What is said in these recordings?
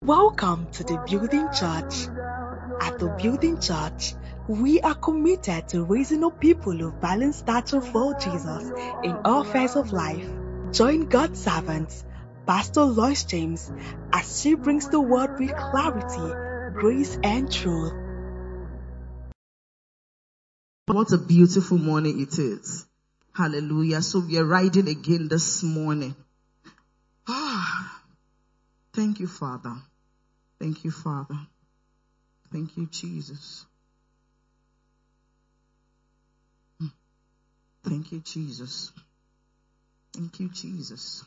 Welcome to the Building Church. At the Building Church, we are committed to raising up people of balanced stature for Jesus in all spheres of life. Join God's servants, Pastor Lois James, as she brings the word with clarity, grace, and truth. What a beautiful morning it is. Hallelujah. So we are riding again this morning. Thank you, Father. Thank you, Father. Thank you, Jesus. Thank you, Jesus. Thank you, Jesus.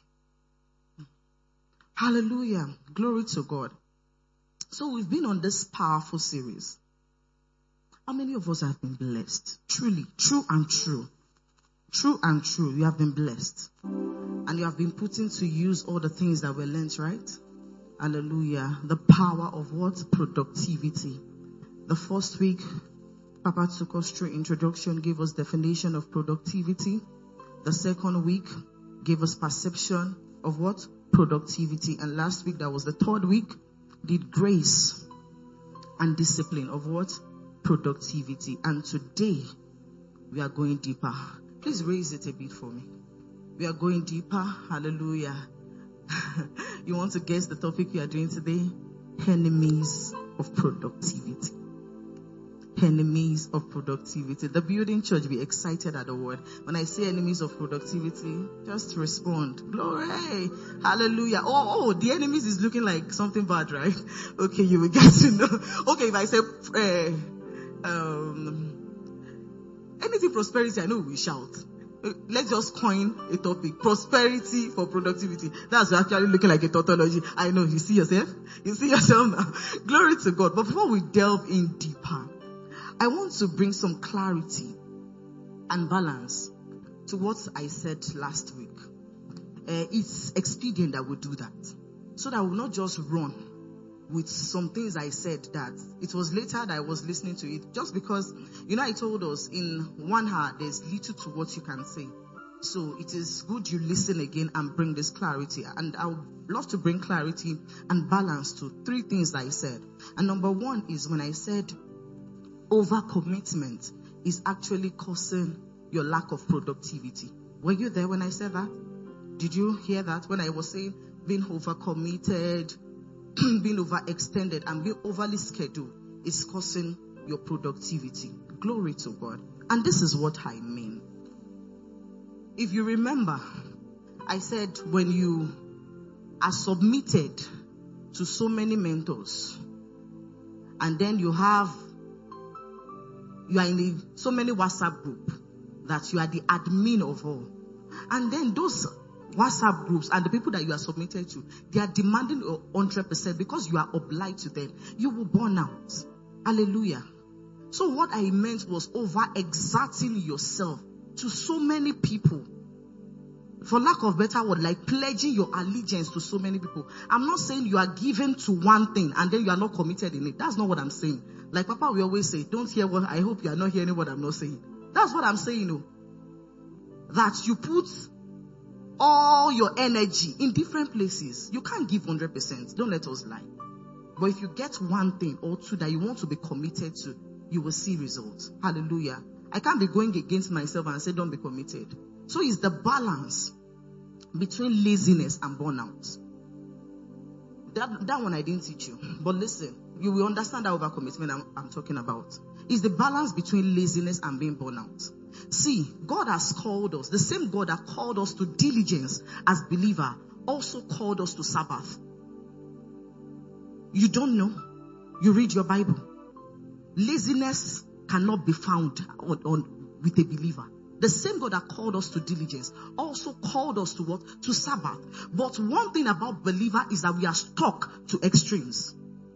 Hallelujah. Glory to God. So we've been on this powerful series. How many of us have been blessed? Truly, true and true. True and true. You have been blessed. And you have been putting to use all the things that were learned, right? Hallelujah. The power of what? Productivity. The first week, Papa took us through introduction, gave us definition of productivity. The second week gave us perception of what? Productivity. And last week, that was the third week, did grace and discipline of what? Productivity. And today, we are going deeper. Please raise it a bit for me. We are going deeper. Hallelujah. You want to guess the topic we are doing today? Enemies of productivity. Enemies of productivity. The Building Church, be excited at the word. When I say enemies of productivity, just respond. Glory. Hallelujah. Oh, the enemies is looking like something bad, right? Okay, you will get to know. Okay, if I say anything prosperity, I know we shout. Let's just coin a topic. Prosperity for productivity. That's actually looking like a tautology. I know. You see yourself? You see yourself now. Glory to God. But before we delve in deeper, I want to bring some clarity and balance to what I said last week. It's expedient that we do that. So that we will not just run with some things I said that it was later that I was listening to it, just because, I told us in 1 hour there's little to what you can say. So it is good you listen again and bring this clarity. And I would love to bring clarity and balance to 3 things that I said. And number 1 is when I said overcommitment is actually causing your lack of productivity. Were you there when I said that? Did you hear that when I was saying being overcommitted, being overextended, and being overly scheduled is causing your productivity? Glory to God. And this is what I mean. If you remember, I said when you are submitted to so many mentors, and then you are in so many WhatsApp group that you are the admin of all, and then those WhatsApp groups and the people that you are submitted to, they are demanding 100% because you are obliged to them. You will burn out. Hallelujah. So what I meant was over-exerting yourself to so many people. For lack of better word, like pledging your allegiance to so many people. I'm not saying you are given to one thing and then you are not committed in it. That's not what I'm saying. Like Papa, we always say, don't hear what, I hope you are not hearing what I'm not saying. That's what I'm saying, that you put all your energy in different places. You can't give 100%. Don't let us lie. But if you get one thing or two that you want to be committed to, you will see results. Hallelujah. I can't be going against myself and say don't be committed. So it's the balance between laziness and burnout. That one I didn't teach you. But listen, you will understand that overcommitment I'm talking about. It's the balance between laziness and being burnout. See, God has called us. The same God that called us to diligence as believer also called us to Sabbath. You don't know? You read your Bible. Laziness cannot be found with a believer. The same God that called us to diligence also called us to what? To Sabbath. But one thing about believer is that we are stuck to extremes.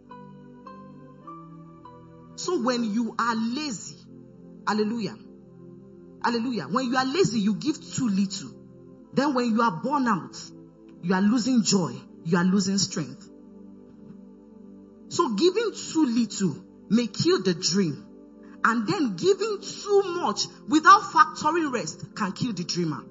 So when you are lazy, hallelujah, hallelujah. When you are lazy, you give too little. Then when you are burnt out, you are losing joy. You are losing strength. So giving too little may kill the dream. And then giving too much without factoring rest can kill the dreamer.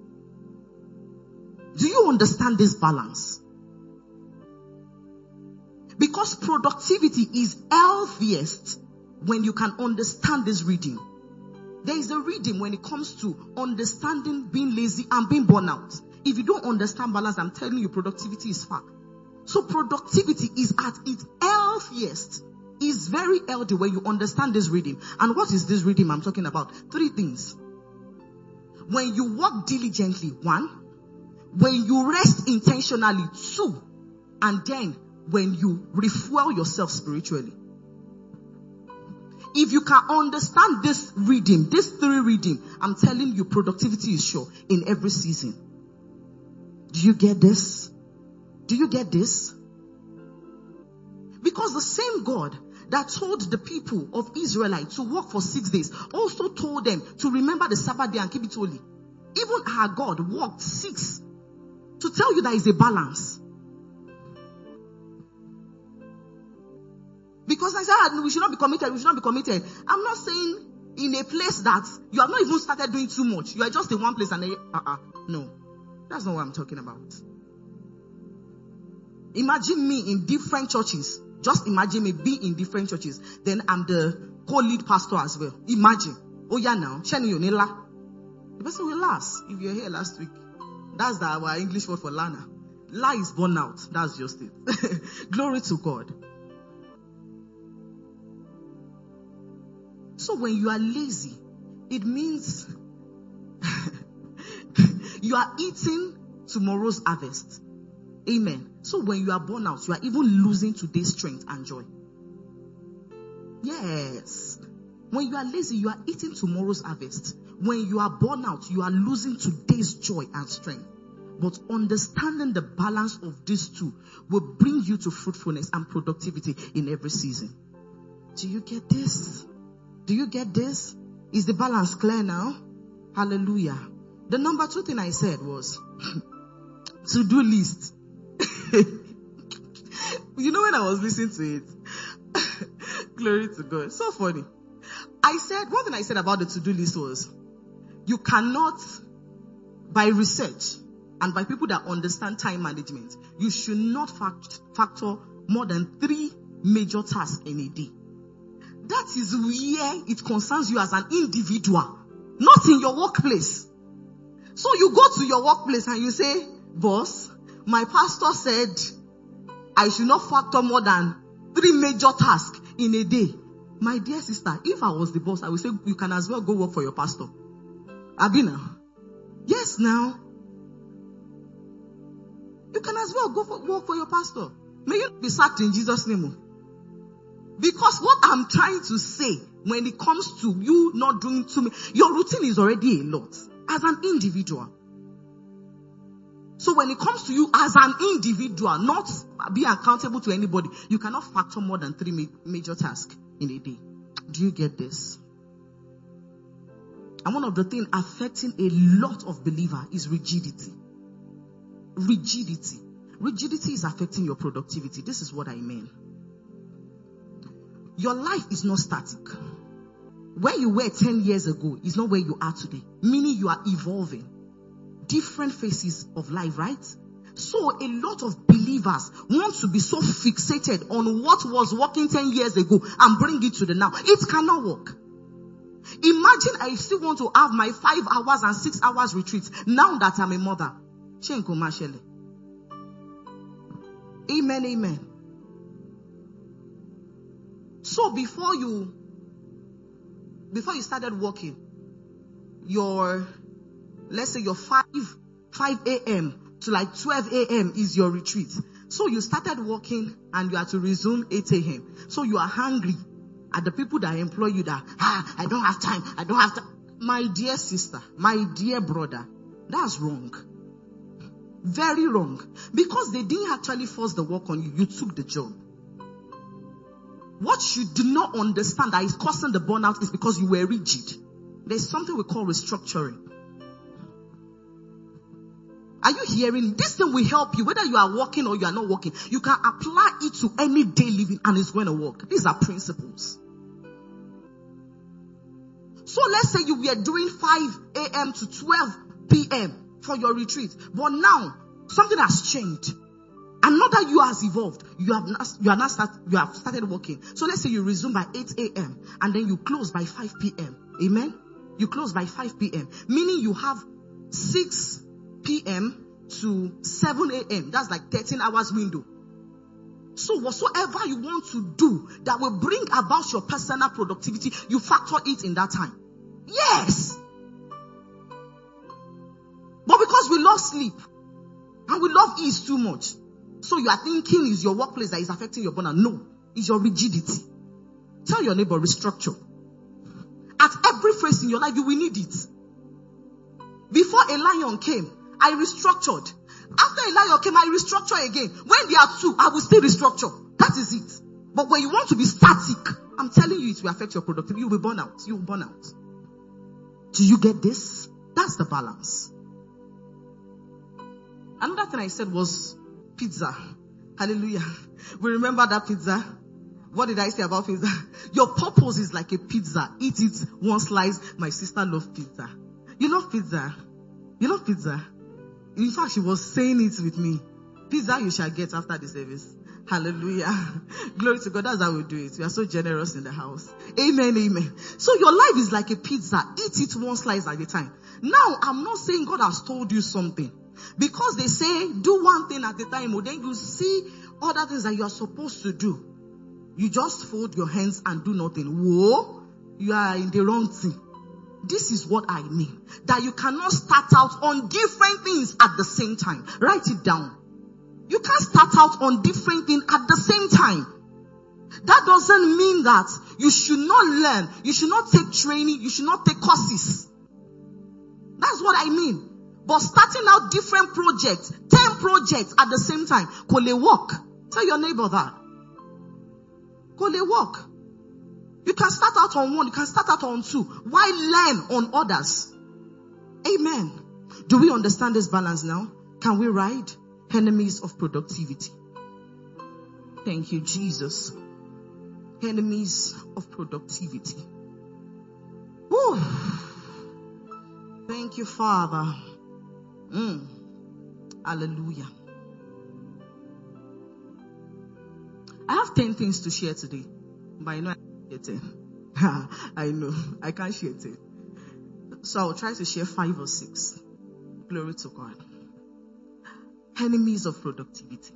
Do you understand this balance? Because productivity is healthiest when you can understand this reading. There is a reading when it comes to understanding being lazy and being burnout. If you don't understand balance, I'm telling you, productivity is far. So productivity is at its healthiest. Is very healthy when you understand this reading. And what is this reading I'm talking about? 3 things. When you work diligently, 1. When you rest intentionally, 2. And then when you refuel yourself spiritually. If you can understand this reading, this 3 reading, I'm telling you, productivity is sure in every season. Do you get this? Do you get this? Because the same God that told the people of Israelite to work for 6 days also told them to remember the Sabbath day and keep it holy. Even our God worked 6 to tell you there is a balance. Because I said we should not be committed, we should not be committed. I'm not saying in a place that you have not even started doing too much. You are just in one place and no. That's not what I'm talking about. Imagine me in different churches. Just imagine me being in different churches. Then I'm the co-lead pastor as well. Imagine. Oh yeah now. The person will last. If you're here last week. That's our English word for Lana. La is burnout. That's just it. Glory to God. So when you are lazy, it means you are eating tomorrow's harvest. Amen. So when you are burnout, you are even losing today's strength and joy. Yes. When you are lazy, you are eating tomorrow's harvest. When you are burnout, you are losing today's joy and strength. But understanding the balance of these two will bring you to fruitfulness and productivity in every season. Do you get this? Do you get this? Is the balance clear now? Hallelujah. The number 2 thing I said was to-do list. You know when I was listening to it, glory to God. So funny. One thing I said about the to-do list was, you cannot, by research and by people that understand time management, you should not factor more than 3 major tasks in a day. That is where it concerns you as an individual, not in your workplace. So you go to your workplace and you say, boss, my pastor said I should not factor more than 3 major tasks in a day. My dear sister, if I was the boss, I would say you can as well go work for your pastor. Abina. Yes, now. You can as well work for your pastor. May you be sacked in Jesus' name. Because what I'm trying to say, when it comes to you not doing too much, your routine is already a lot as an individual. So when it comes to you as an individual, not be accountable to anybody, you cannot factor more than 3 major tasks in a day. Do you get this? And one of the things affecting a lot of believers is rigidity. Rigidity. Rigidity is affecting your productivity. This is what I mean. Your life is not static. Where you were 10 years ago is not where you are today. Meaning you are evolving. Different phases of life, right? So a lot of believers want to be so fixated on what was working 10 years ago and bring it to the now. It cannot work. Imagine I still want to have my 5 hours and 6 hours retreats now that I'm a mother. Amen, amen. So before you started working, let's say your 5 a.m. to like 12 a.m. is your retreat. So you started working and you have to resume 8 a.m. So you are hungry at the people that employ you that, I don't have time. My dear sister, my dear brother, that's wrong. Very wrong. Because they didn't actually force the work on you. You took the job. What you do not understand that is causing the burnout is because you were rigid. There's something we call restructuring. Are you hearing? This thing will help you whether you are working or you are not working. You can apply it to any day living and it's going to work. These are principles. So let's say you were doing 5 a.m. to 12 p.m. for your retreat. But now, something has changed. Another you has evolved. You have started working. So let's say you resume by 8 a.m. and then you close by 5 p.m. Amen. You close by 5 p.m. Meaning you have 6 p.m. to 7 a.m. That's like 13 hours window. So whatsoever you want to do that will bring about your personal productivity, you factor it in that time. Yes. But because we love sleep and we love ease too much, so you are thinking is your workplace that is affecting your burnout. No, it's your rigidity. Tell your neighbor, restructure. At every phase in your life, you will need it. Before a lion came, I restructured. After a lion came, I restructure again. When there are two, I will still restructure. That is it. But when you want to be static, I'm telling you, it will affect your productivity. You will burn out. You will burn out. Do you get this? That's the balance. Another thing I said was pizza. Hallelujah. We remember that pizza? What did I say about pizza? Your purpose is like a pizza. Eat it one slice. My sister loves pizza. You love pizza? You love pizza? In fact, she was saying it with me. Pizza you shall get after the service. Hallelujah. Glory to God. That's how we do it. We are so generous in the house. Amen, amen. So your life is like a pizza. Eat it one slice at a time. Now, I'm not saying God has told you something. Because they say, do one thing at a time. Or then you see other things that you are supposed to do. You just fold your hands and do nothing. Whoa, you are in the wrong thing. This is what I mean. That you cannot start out on different things at the same time. Write it down. You can't start out on different things at the same time. That doesn't mean that you should not learn. You should not take training. You should not take courses. That's what I mean. But starting out different projects, 10 projects at the same time, could they work? Tell your neighbor that. Could they work? You can start out on one, you can start out on two. Why learn on others? Amen. Do we understand this balance now? Can we ride? Enemies of productivity. Thank you, Jesus. Enemies of productivity. Woo. Thank you, Father. Hallelujah. I have 10 things to share today, but I know I can't share 10. I know I can't share 10. So I'll try to share 5 or 6. Glory to God. Enemies of productivity.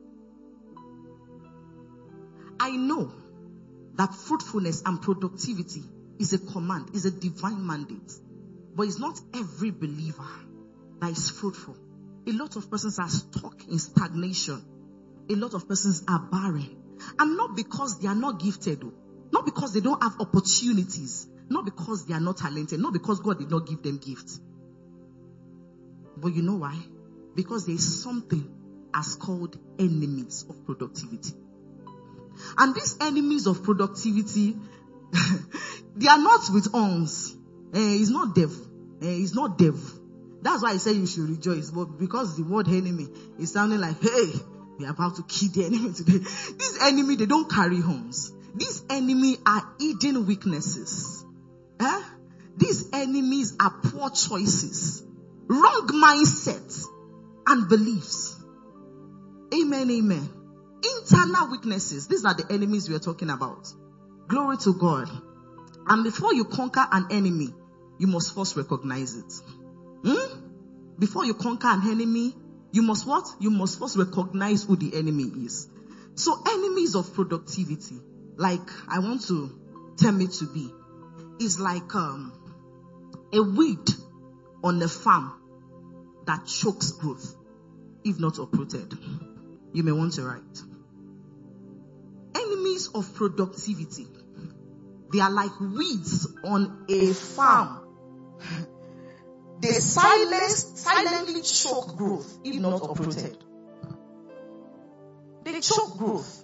I know that fruitfulness and productivity is a command, is a divine mandate. But it's not every believer that is fruitful. A lot of persons are stuck in stagnation. A lot of persons are barren. And not because they are not gifted, not because they don't have opportunities, not because they are not talented, not because God did not give them gifts. But you know why? Because there is something as called enemies of productivity. And these enemies of productivity, they are not with arms. It's not devil. It's not devil. That's why I say you should rejoice. But because the word enemy is sounding like, hey, we are about to kill the enemy today. This enemy, they don't carry horns. These enemy are hidden weaknesses. These enemies are poor choices, wrong mindsets, and beliefs. Amen, amen. Internal weaknesses. These are the enemies we are talking about. Glory to God. And before you conquer an enemy, you must first recognize it. Before you conquer an enemy, you must what? You must first recognize who the enemy is. So enemies of productivity, like I want to term it to be, is like a weed on a farm that chokes growth, if not uprooted. You may want to write. Enemies of productivity, they are like weeds on a farm. They silently choke growth, if not uprooted. They choke growth.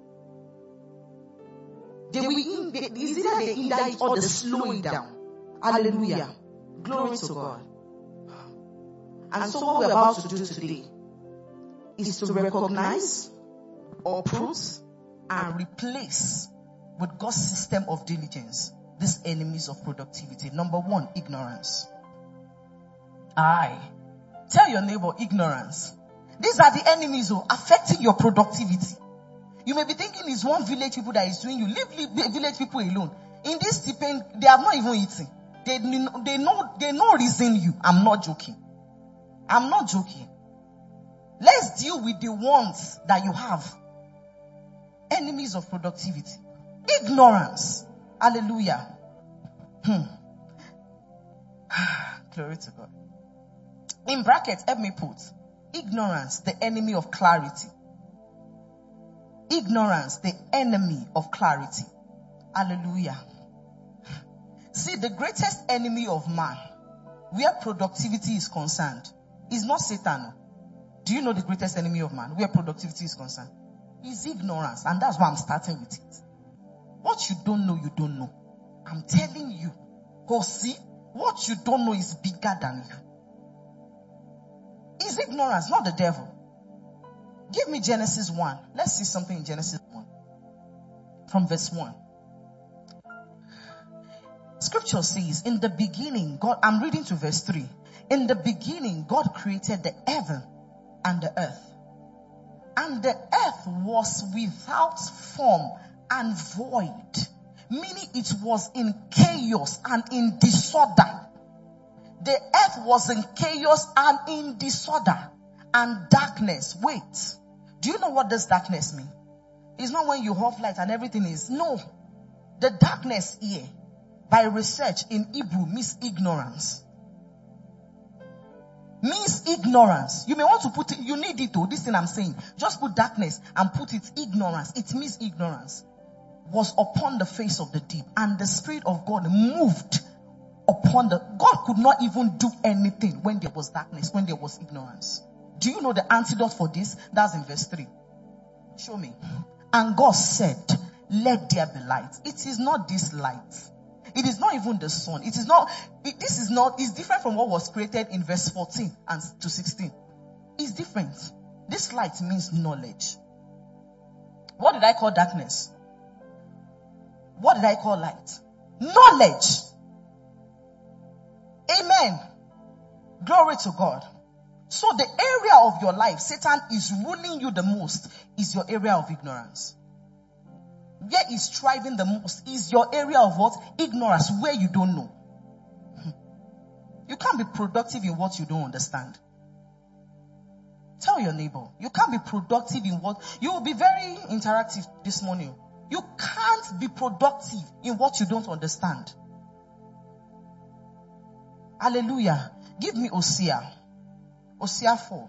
It's either they hinder it or they slow it down. Hallelujah. Glory to God. And so what we're about to do today is to recognize, uproot, and replace with God's system of diligence these enemies of productivity. Number 1, ignorance. Tell your neighbor, ignorance These are the enemies affecting your productivity. You may be thinking it's one village people that is doing you. Leave village people alone. In this stipend, they have not even eaten. They know reason you. I'm not joking. I'm not joking. Let's deal with the ones that you have. Enemies of productivity. Ignorance. Hallelujah. Glory to God. In brackets, help me put. Ignorance, the enemy of clarity. Ignorance, the enemy of clarity. Hallelujah. See, the greatest enemy of man, where productivity is concerned, is not Satan. Do you know the greatest enemy of man, where productivity is concerned? Is ignorance. And that's why I'm starting with it. What you don't know, you don't know. I'm telling you. Oh, see, what you don't know is bigger than you. Is ignorance, not the devil. Give me Genesis 1. Let's see something in Genesis 1. From verse 1. Scripture says, in the beginning, God, I'm reading to verse 3. In the beginning, God created the heaven and the earth. And the earth was without form and void, meaning it was in chaos and in disorder. The earth was in chaos and in disorder and darkness. Wait, do you know what this darkness means? It's not when you off light and everything is. No, the darkness here, by research in Hebrew, means ignorance. Means ignorance. You may want to put it, you need it to, this thing I'm saying. Just put darkness and put it ignorance. It means ignorance. Was upon the face of the deep, and the Spirit of God moved upon God could not even do anything when there was darkness, when there was ignorance. Do you know the antidote for this? That's in verse 3. Show me. And God said, let there be light. It is not this light. It is not even the sun. It is not, it's different from what was created in verse 14 and to 16. It's different. This light means knowledge. What did I call darkness? What did I call light? Knowledge. Amen. Glory to God. So the area of your life Satan is ruling you the most is your area of ignorance. Where he's striving the most is your area of what? Ignorance, where you don't know. You can't be productive in what you don't understand. Tell your neighbor, you can't be productive in what, you will be very interactive this morning. You can't be productive in what you don't understand. Hallelujah. Give me Hosea. Hosea 4.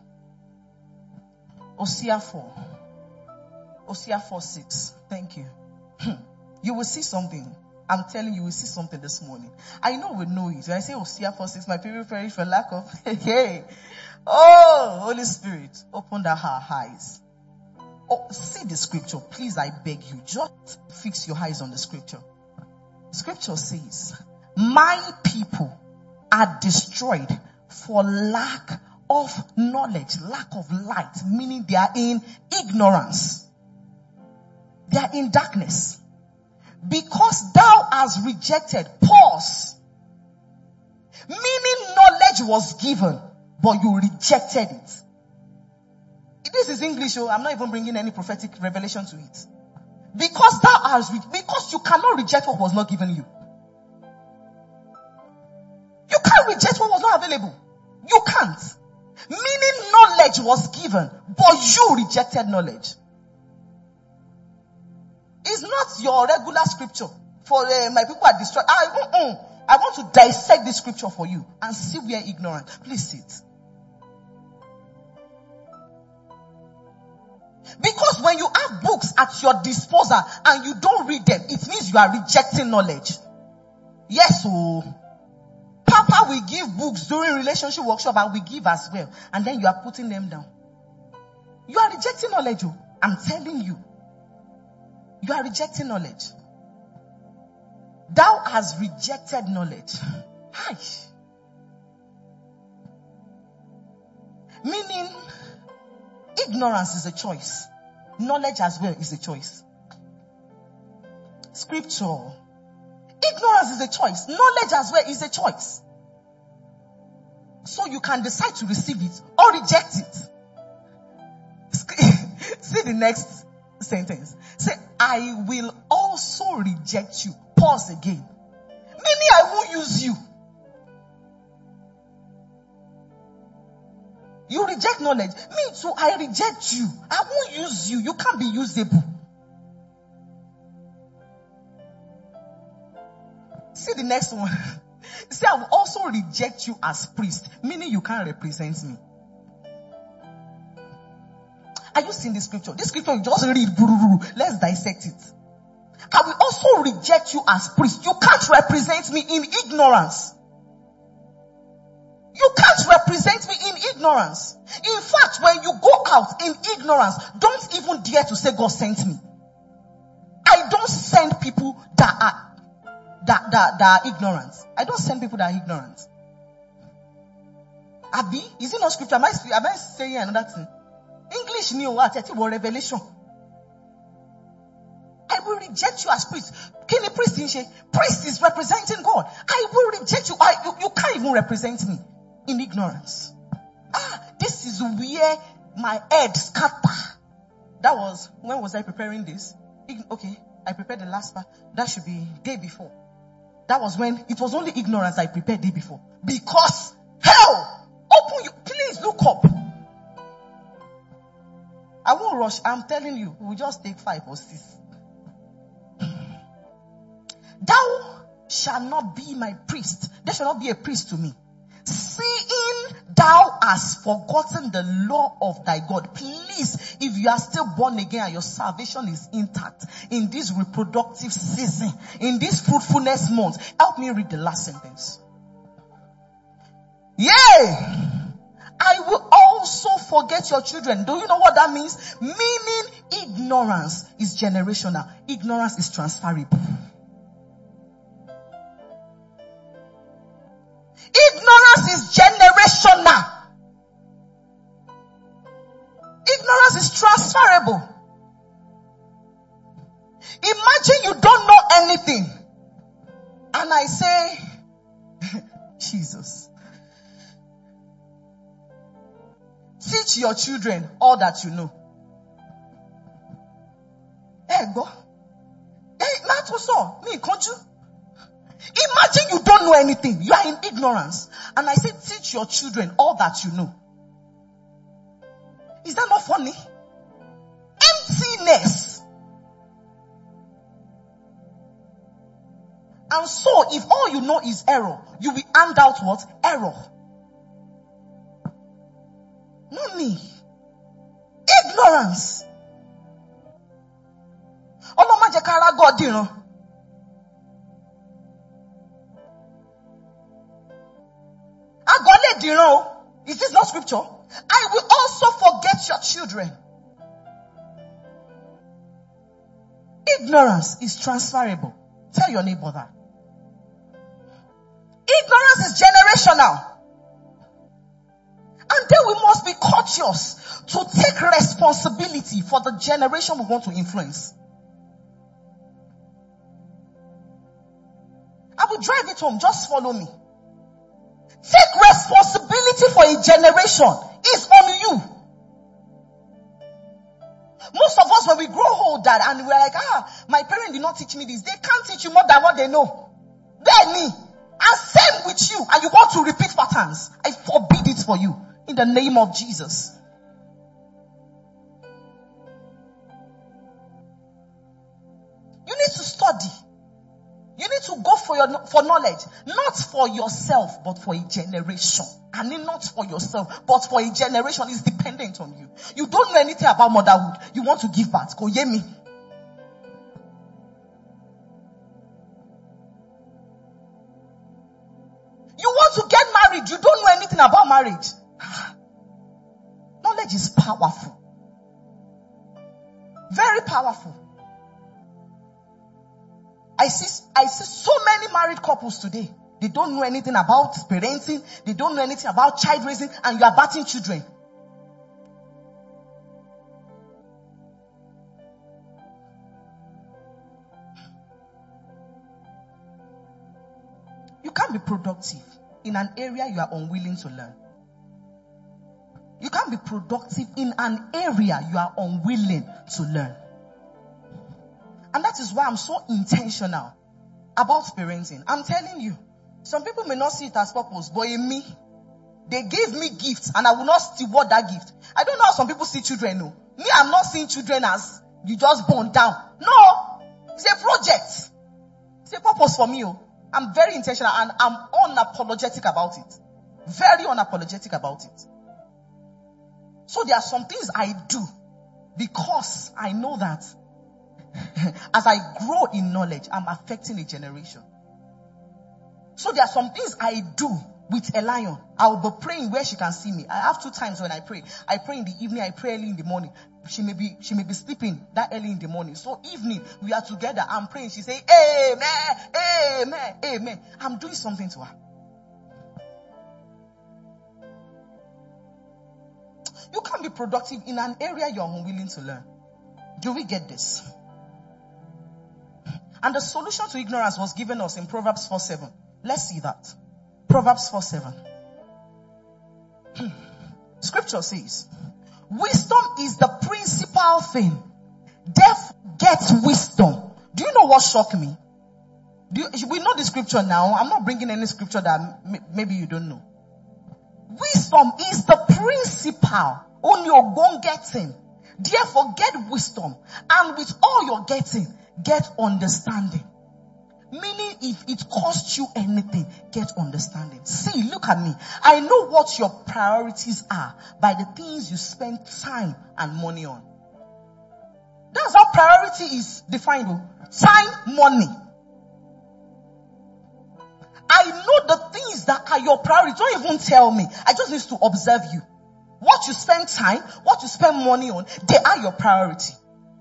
Hosea 4. Hosea 4:6. Thank you. You will see something. I'm telling you, you will see something this morning. I know we know it. When I say Hosea 4:6, my people perish for lack of. Hey. Oh, Holy Spirit, open our eyes. Oh, see the scripture. Please, I beg you. Just fix your eyes on the scripture. Scripture says, my people are destroyed for lack of knowledge, lack of light, meaning they are in ignorance. They are in darkness. Because thou hast rejected, pause. Meaning knowledge was given, but you rejected it. This is English, so I'm not even bringing any prophetic revelation to it. Because thou hast, because you cannot reject what was not given you. You can't reject what was not available. You can't. Meaning knowledge was given, but you rejected knowledge. It's not your regular scripture for my people are destroyed. I want to dissect this scripture for you and see we are ignorant. Please sit. Because when you have books at your disposal and you don't read them, it means you are rejecting knowledge. Yes, oh. Papa will give books during relationship workshop and we give as well. And then you are putting them down. You are rejecting knowledge. Oh. I'm telling you. You are rejecting knowledge. Thou hast rejected knowledge. Hi. Meaning, ignorance is a choice. Knowledge as well is a choice. Scripture. Ignorance is a choice. Knowledge as well is a choice. So you can decide to receive it or reject it. See the next sentence. Say, I will also reject you. Pause again. Meaning I won't use you. You reject knowledge. Me too, I reject you. I won't use you. You can't be usable. See the next one. See, I will also reject you as priest. Meaning you can't represent me. Are you seeing this scripture? This scripture, you just read. Let's dissect it. I will also reject you as priest. You can't represent me in ignorance. You can't represent me in ignorance. In fact, when you go out in ignorance, don't even dare to say God sent me. I don't send people that are ignorant. I don't send people that are ignorant. Abi, is it not scripture? Am I saying another thing? English new what? Revelation. I will reject you as priest. Can a priest priest is representing God. I will reject you. You can't even represent me in ignorance. This is where my head scatter. That was, when was I preparing this? Okay, I prepared the last part. That should be day before. That was when it was only ignorance I prepared day before. Because hell, open you. Please look up. I won't rush. I'm telling you, we'll just take 5 or 6. Thou shalt not be my priest. There shall not be a priest to me. Seeing thou hast forgotten the law of thy God. Please, if you are still born again and your salvation is intact in this reproductive season, in this fruitfulness month, help me read the last sentence. Yea, I will also forget your children. Do you know what that means? Meaning ignorance is generational. Ignorance is transferable. Ignorance is generational. Ignorance is transferable. Imagine you don't know anything. And I say, Jesus, teach your children all that you know. Go. Not so. Me, can't you? Imagine you don't know anything. You are in ignorance. And I say, teach your children all that you know. Is that not funny? Emptiness. And so, if all you know is error, you will hand out what? Error. Not me. Ignorance. God, you know. Is this not scripture? I will also forget your children. Ignorance is transferable. Tell your neighbor that. Ignorance is generational. And then we must be cautious to take responsibility for the generation we want to influence. I will drive it home. Just follow me. Take responsibility for a generation. It's on you. Most of us, when we grow older and we're like, my parents did not teach me this. They can't teach you more than what they know. They're me. And same with you. And you want to repeat patterns. I forbid it for you. In the name of Jesus. You need to study. You need to go for knowledge. Not for yourself, but for a generation. And not for yourself, but for a generation. Is dependent on you. You don't know anything about motherhood. You want to give birth. Go hear me. You want to get married. You don't know anything about marriage. Knowledge is powerful. Very powerful. I see so many married couples today. They don't know anything about parenting. They don't know anything about child raising, and you are birthing children. You can't be productive in an area you are unwilling to learn. You can't be productive in an area you are unwilling to learn. And that is why I'm so intentional about parenting. I'm telling you, some people may not see it as purpose, but in me, they gave me gifts and I will not steward that gift. I don't know how some people see children. No. Me, I'm not seeing children as you just burn down. No. It's a project. It's a purpose for me. I'm very intentional and I'm unapologetic about it. Very unapologetic about it. So there are some things I do because I know that as I grow in knowledge, I'm affecting a generation. So there are some things I do with Elion. I will be praying where she can see me. I have 2 times when I pray. I pray in the evening, I pray early in the morning. She may be sleeping that early in the morning. So evening, we are together. I'm praying. She say, amen, amen, amen. I'm doing something to her. You can't be productive in an area you're unwilling to learn. Do we get this? And the solution to ignorance was given us in Proverbs 4:7. Let's see that. Proverbs 4:7. Scripture says, wisdom is the principal thing. Therefore, get wisdom. Do you know what shocked me? We know the scripture now. I'm not bringing any scripture that maybe you don't know. Wisdom is the principal. Only your gon getting. Therefore, get wisdom. And with all you're getting, get understanding. Meaning, if it costs you anything, get understanding. See, look at me. I know what your priorities are by the things you spend time and money on. That's how priority is defined. Time, money. I know the things that are your priority. Don't even tell me. I just need to observe you. What you spend time, what you spend money on, they are your priority.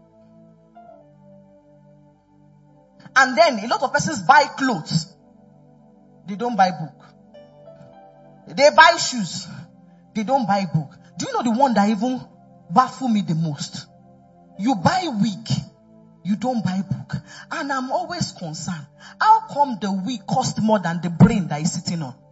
And then a lot of persons buy clothes. They don't buy book. They buy shoes. They don't buy book. Do you know the one that even baffle me the most? You buy wig. You don't buy book. And I'm always concerned. How come the wig cost more than the brain that is sitting on?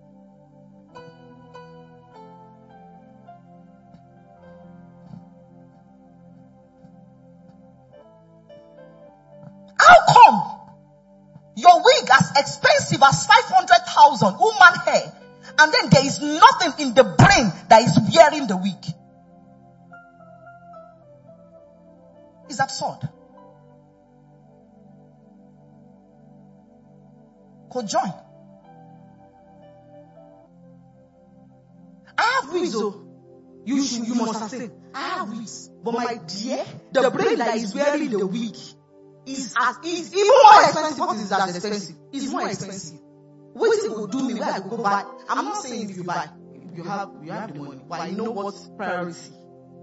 How come your wig as expensive as 500,000 human hair, and then there is nothing in the brain that is wearing the wig? It's absurd. Could join. I have wigs. You must have said, I have wigs. But my dear, the brain that is wearing the wig is even more expensive. What is as expensive? It's more expensive. What it will do me where I go buy? I'm not saying if you buy, you have the money, but you know what's priority.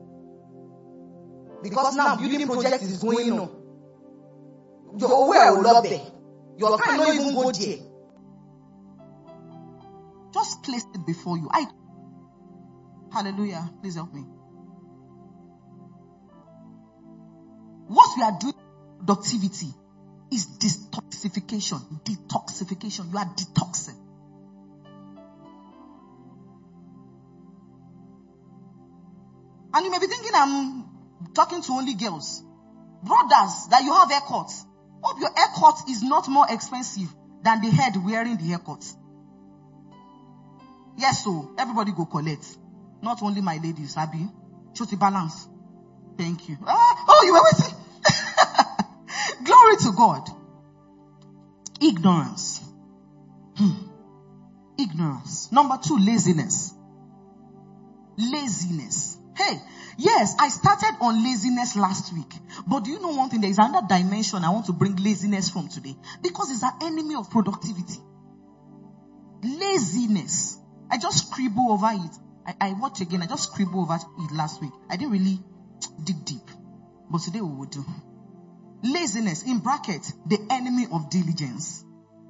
Because now building project is going on. Your way will love there. Your time not even go there. Just place it before you. Hallelujah. Please help me. What we are doing productivity is detoxification. Detoxification. You are detoxing. And you may be thinking I'm talking to only girls. Brothers, that you have haircuts. Hope your haircut is not more expensive than the head wearing the haircut. Yes, so everybody go collect. Not only my ladies, Abby. Show the balance. Thank you. Oh, you were waiting. Glory to God. Ignorance. Ignorance. Number 2, laziness. Laziness. Hey, yes, I started on laziness last week. But do you know one thing? There is another dimension I want to bring laziness from today. Because it's an enemy of productivity. Laziness. I just scribble over it. I watch again. I just scribble over it last week. I didn't really dig deep. But today we will do. Laziness, in brackets, the enemy of diligence.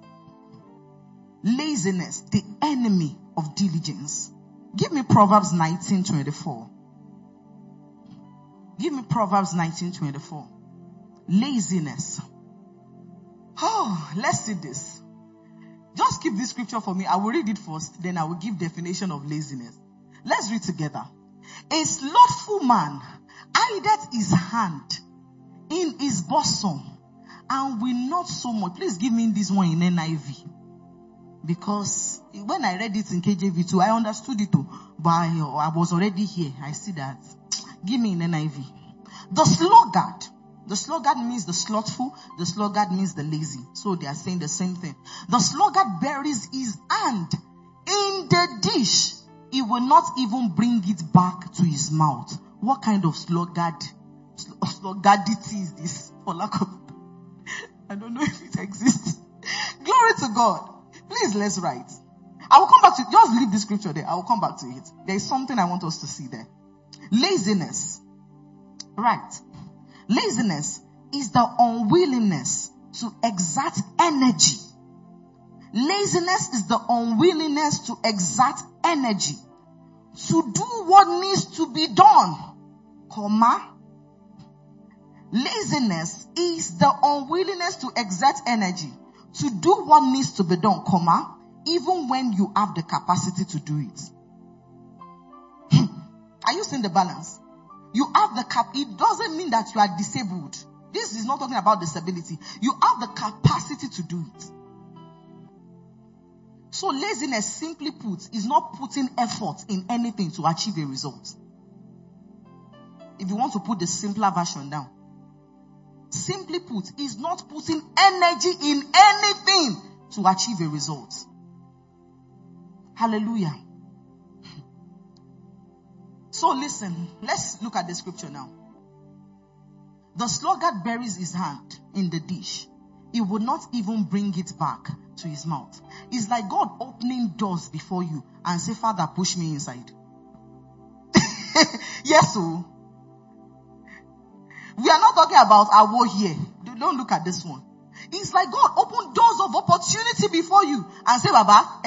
Laziness, the enemy of diligence. Give me Proverbs 19:24. Give me Proverbs 19:24. Laziness. Oh, let's see this. Just keep this scripture for me. I will read it first, then I will give definition of laziness. Let's read together. A slothful man hideth his hand in his bosom and will not so much. Please give me this one in NIV. Because when I read it in KJV too, I understood it too. But I was already here. I see that. Give me in NIV. The sluggard means the slothful. The sluggard means the lazy. So they are saying the same thing. The sluggard buries his hand in the dish. He will not even bring it back to his mouth. What kind of sluggardity is this? For lack of, I don't know if it exists. Glory to God. Please, let's write. I will come back to it. Just leave the scripture there. I will come back to it. There is something I want us to see there. Laziness. Right. Laziness is the unwillingness to exert energy. Laziness is the unwillingness to exert energy to do what needs to be done. Comma. Laziness is the unwillingness to exert energy to do what needs to be done, comma, even when you have the capacity to do it. Are you seeing the balance? You have the it doesn't mean that you are disabled. This is not talking about disability. You have the capacity to do it. So laziness, simply put, is not putting effort in anything to achieve a result. If you want to put the simpler version down. Simply put, is not putting energy in anything to achieve a result. Hallelujah. So listen, let's look at the scripture now. The sluggard buries his hand in the dish. He would not even bring it back to his mouth. It's like God opening doors before you and say, Father, push me inside. Yes, so. We are not talking about our war here. Don't look at this one. It's like God opened doors of opportunity before you and say, Baba,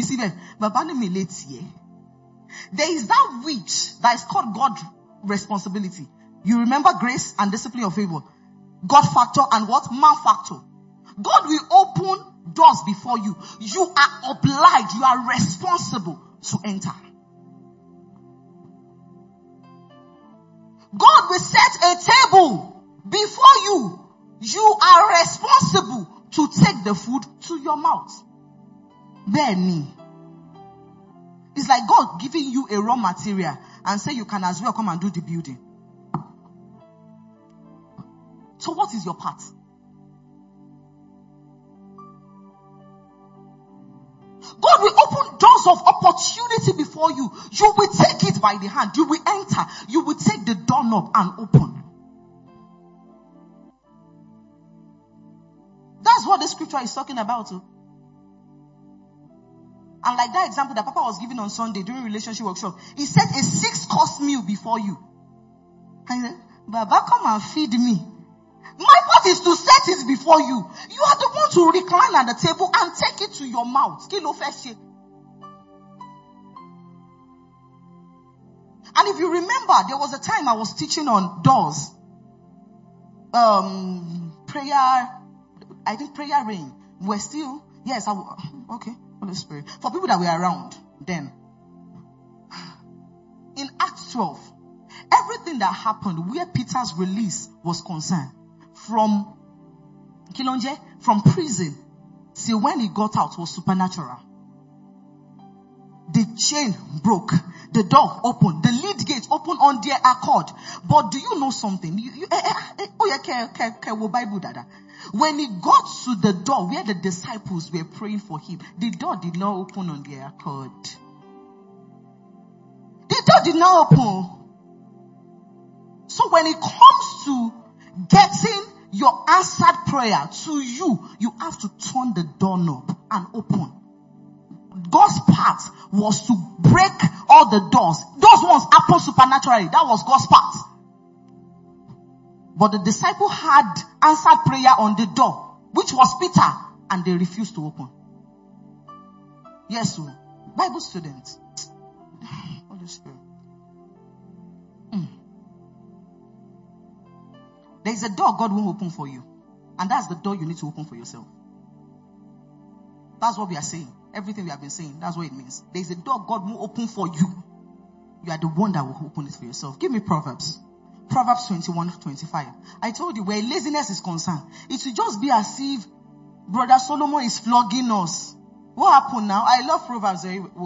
there is that which that is called God responsibility. You remember grace and discipline of favor. God factor and what? Man factor. God will open doors before you. You are obliged. You are responsible to enter. God will set a table before you. You are responsible to take the food to your mouth. Benny. It's like God giving you a raw material and say you can as well come and do the building. So what is your part? God will open doors of opportunity before you. You will take it by the hand. You will enter. You will take the doorknob and open. That's what the scripture is talking about. And like that example that Papa was giving on Sunday during relationship workshop, he set a 6-course meal before you. And he said, Baba, come and feed me. My part is to set it before you. You are the one to recline at the table and take it to your mouth. And if you remember, there was a time I was teaching on doors. Prayer rain. We're still, yes, okay, Holy Spirit. For people that were around then. In Acts 12, everything that happened where Peter's release was concerned, from Kilonje, from prison till when he got out was supernatural. The chain broke, the door opened, the lead gate opened on their accord. But do you know something? When he got to the door where the disciples were praying for him, the door did not open on their accord. The door did not open. So when it comes to getting your answered prayer to you, you have to turn the doorknob and open. God's part was to break all the doors. Those ones happened supernaturally. That was God's part. But the disciple had answered prayer on the door, which was Peter, and they refused to open. Yes, sir. Bible students. Holy Spirit. There is a door God won't open for you. And that's the door you need to open for yourself. That's what we are saying. Everything we have been saying, that's what it means. There is a door God won't open for you. You are the one that will open it for yourself. Give me Proverbs. Proverbs 21:25. I told you, where laziness is concerned, it will just be as if Brother Solomon is flogging us. What happened now? I love Proverbs.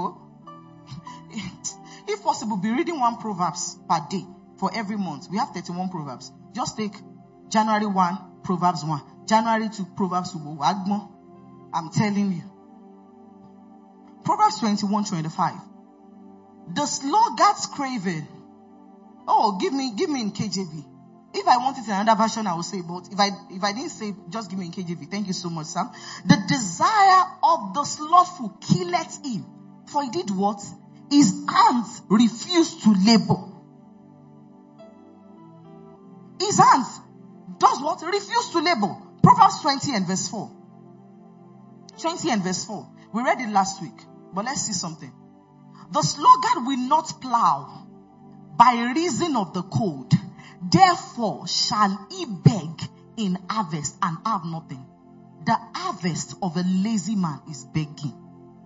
If possible, be reading 1 Proverbs per day for every month. We have 31 Proverbs. Just take January 1, Proverbs 1. January 2, Proverbs 2. I'm telling you. Proverbs 21:25. The sluggard's craving. Oh, give me in KJV. If I want it in another version, I will say, but if I didn't say, just give me in KJV. Thank you so much, Sam. The desire of the slothful killeth him. For he did what? His hands refused to labor. His hands does what? Refuse to labor. Proverbs 20 and verse 4. 20 and verse 4. We read it last week, but let's see something. The sluggard will not plow by reason of the cold. Therefore shall he beg in harvest and have nothing. The harvest of a lazy man is begging.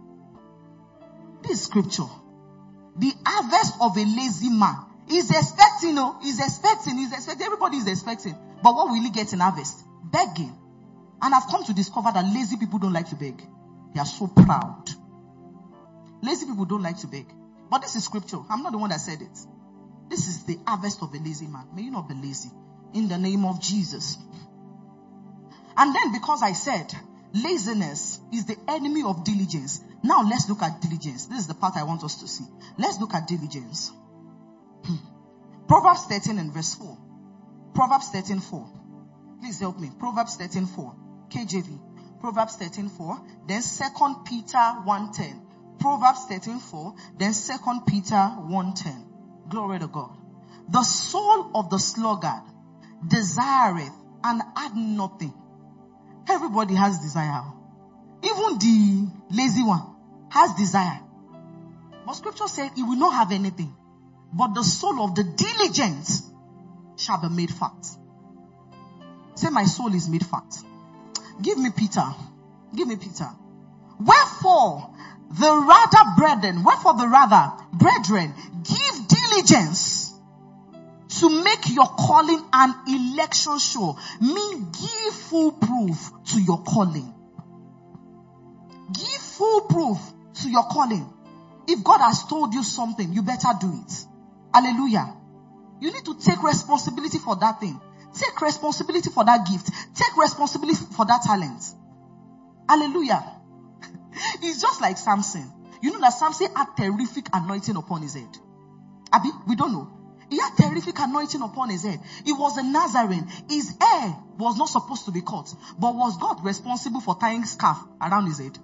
This scripture. The harvest of a lazy man is expecting, everybody is expecting. But what will he get in harvest? Begging. And I've come to discover that lazy people don't like to beg. They are so proud. Lazy people don't like to beg. But this is scripture. I'm not the one that said it. This is the harvest of a lazy man. May you not be lazy. In the name of Jesus. And then because I said laziness is the enemy of diligence. Now let's look at diligence. This is the part I want us to see. Let's look at diligence. Proverbs 13 and verse 4. Proverbs 13:4. Please help me. Proverbs 13:4. KJV. Proverbs 13:4. Then 2 Peter 1:10. Proverbs 13:4. Then 2 Peter 1:10. Glory to God. The soul of the sluggard desireth and had nothing. Everybody has desire. Even the lazy one has desire. But scripture said he will not have anything. But the soul of the diligent shall be made fat. Say, my soul is made fat. Give me Peter. Give me Peter. Wherefore the rather, brethren, give diligence to make your calling and election sure. Give full proof to your calling. Give full proof to your calling. If God has told you something, you better do it. Hallelujah. You need to take responsibility for that thing. Take responsibility for that gift. Take responsibility for that talent. Hallelujah. It's just like Samson. You know that Samson had terrific anointing upon his head. Abi, we don't know. He had terrific anointing upon his head. He was a Nazarene. His hair was not supposed to be cut. But was God responsible for tying scarf around his head?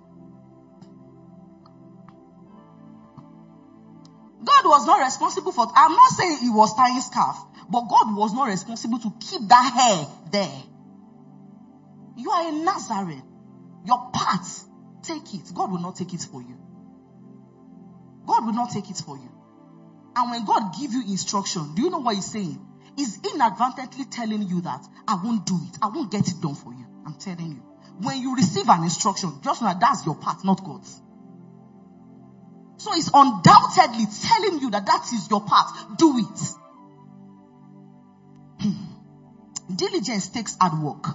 God was not responsible for, I'm not saying he was tying scarf, but God was not responsible to keep that hair there. You are a Nazarene. Your part, take it. God will not take it for you. God will not take it for you. And when God gives you instruction, do you know what he's saying? He's inadvertently telling you that I won't do it. I won't get it done for you. I'm telling you. When you receive an instruction, just know that that's your part, not God's. So it's undoubtedly telling you that that is your part. Do it. Diligence takes hard work.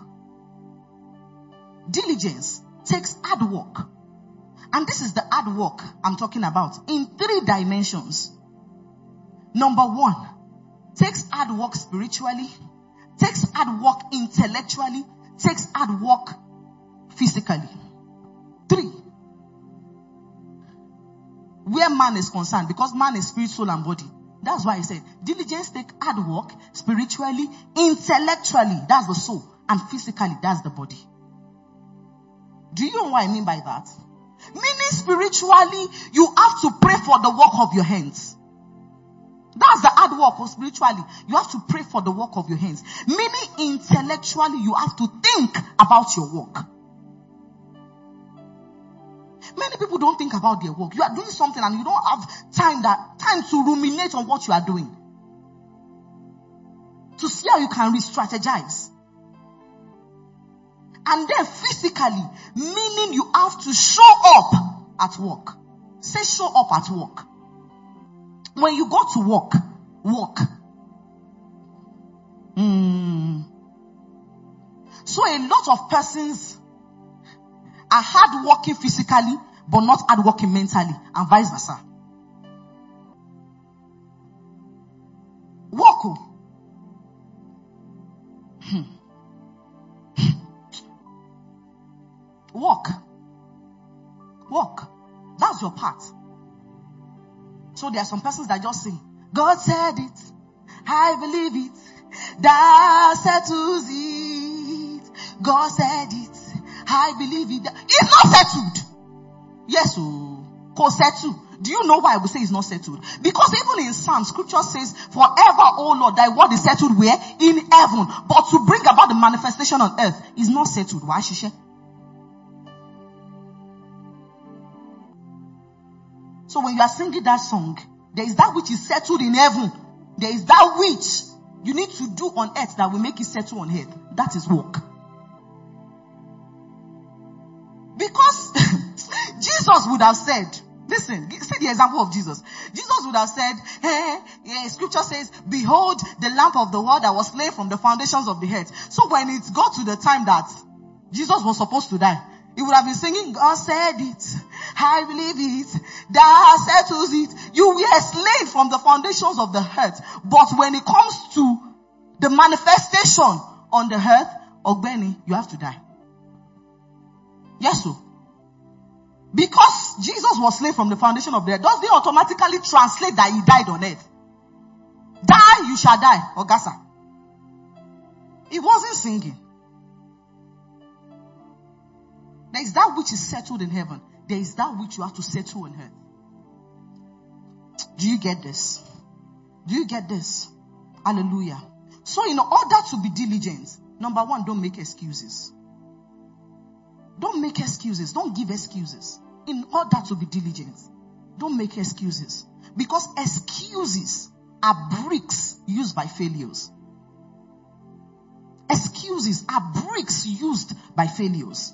Diligence takes hard work. And this is the hard work I'm talking about in 3 dimensions. Number 1, takes hard work spiritually, takes hard work intellectually, takes hard work physically. 3. Where man is concerned, because man is spirit, soul, and body. That's why I said diligence takes hard work spiritually, intellectually, that's the soul, and physically, that's the body. Do you know what I mean by that? Meaning spiritually, you have to pray for the work of your hands. That's the hard work. Or spiritually, you have to pray for the work of your hands. Meaning intellectually, you have to think about your work. Many people don't think about their work. You are doing something and you don't have time to ruminate on what you are doing. To see how you can re-strategize. And then physically, meaning you have to show up at work. Say show up at work. When you go to work. So a lot of persons are hard working physically, but not hard working mentally, and vice versa. Work. Walk. That's your part. So there are some persons that just sing, God said it, I believe it, that settles it. God said it, I believe it. It's not settled. Yes, settled. Do you know why I would say it's not settled? Because even in Psalms, scripture says, forever, O Lord, thy word is settled where? In heaven. But to bring about the manifestation on earth is not settled. Why, Shisha? So when you are singing that song, there is that which is settled in heaven. There is that which you need to do on earth that will make it settle on earth. That is work. Because Jesus would have said, listen, see the example of Jesus. Jesus would have said, scripture says, behold the lamp of the world that was slain from the foundations of the earth. So when it got to the time that Jesus was supposed to die, he would have been singing, God said it, I believe it, that settles it. You were slain from the foundations of the earth. But when it comes to the manifestation on the earth, Ogbeni, you have to die. Yes, sir. Because Jesus was slain from the foundation of the earth, does they automatically translate that he died on earth? Die, you shall die, Ogasa. He wasn't singing. There is that which is settled in heaven. There is that which you have to settle on earth. Do you get this? Do you get this? Hallelujah. So in order to be diligent, number one, don't make excuses. Don't make excuses. Don't give excuses. In order to be diligent, don't make excuses. Because excuses are bricks used by failures. Excuses are bricks used by failures.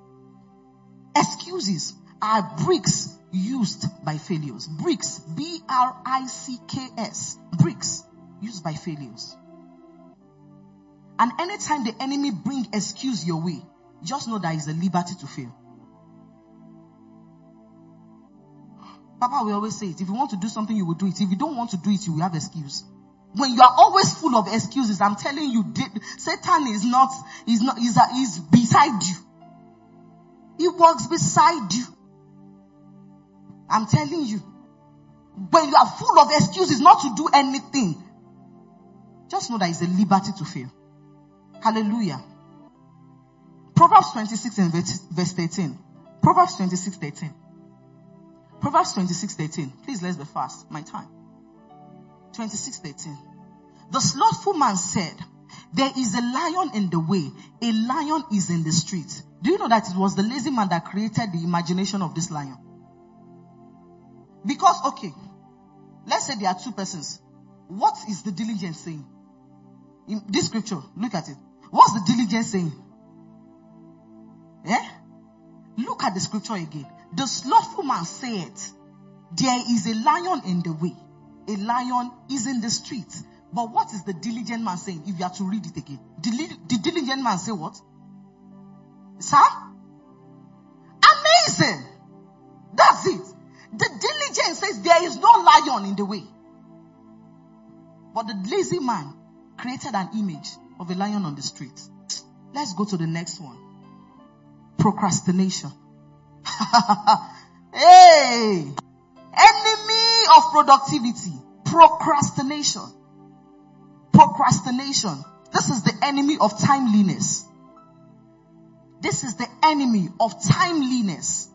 Excuses are bricks used by failures. Bricks, B-R-I-C-K-S. Bricks used by failures. And anytime the enemy bring excuse your way, just know there is a liberty to fail. Papa will always say it. If you want to do something, you will do it. If you don't want to do it, you will have excuse. When you are always full of excuses, I'm telling you, Satan is beside you. He walks beside you. I'm telling you. When you are full of excuses not to do anything, just know there is a liberty to fail. Hallelujah. Proverbs 26 and verse 13. Proverbs 26:13. Proverbs 26:13. Please, let's be fast. My time. 26:13. The slothful man said, there is a lion in the way. A lion is in the street. Do you know that it was the lazy man that created the imagination of this lion? Because, okay, let's say there are two persons. What is the diligence saying? In this scripture, look at it. What's the diligence saying? Look at the scripture again. The slothful man said, there is a lion in the way. A lion is in the street. But what is the diligent man saying? If you have to read it again. The diligent man say what? Sir? Amazing. That's it. The diligent says there is no lion in the way. But the lazy man created an image of a lion on the street. Let's go to the next one. Procrastination. Hey! Enemy of productivity. Procrastination. Procrastination. This is the enemy of timeliness. This is the enemy of timeliness.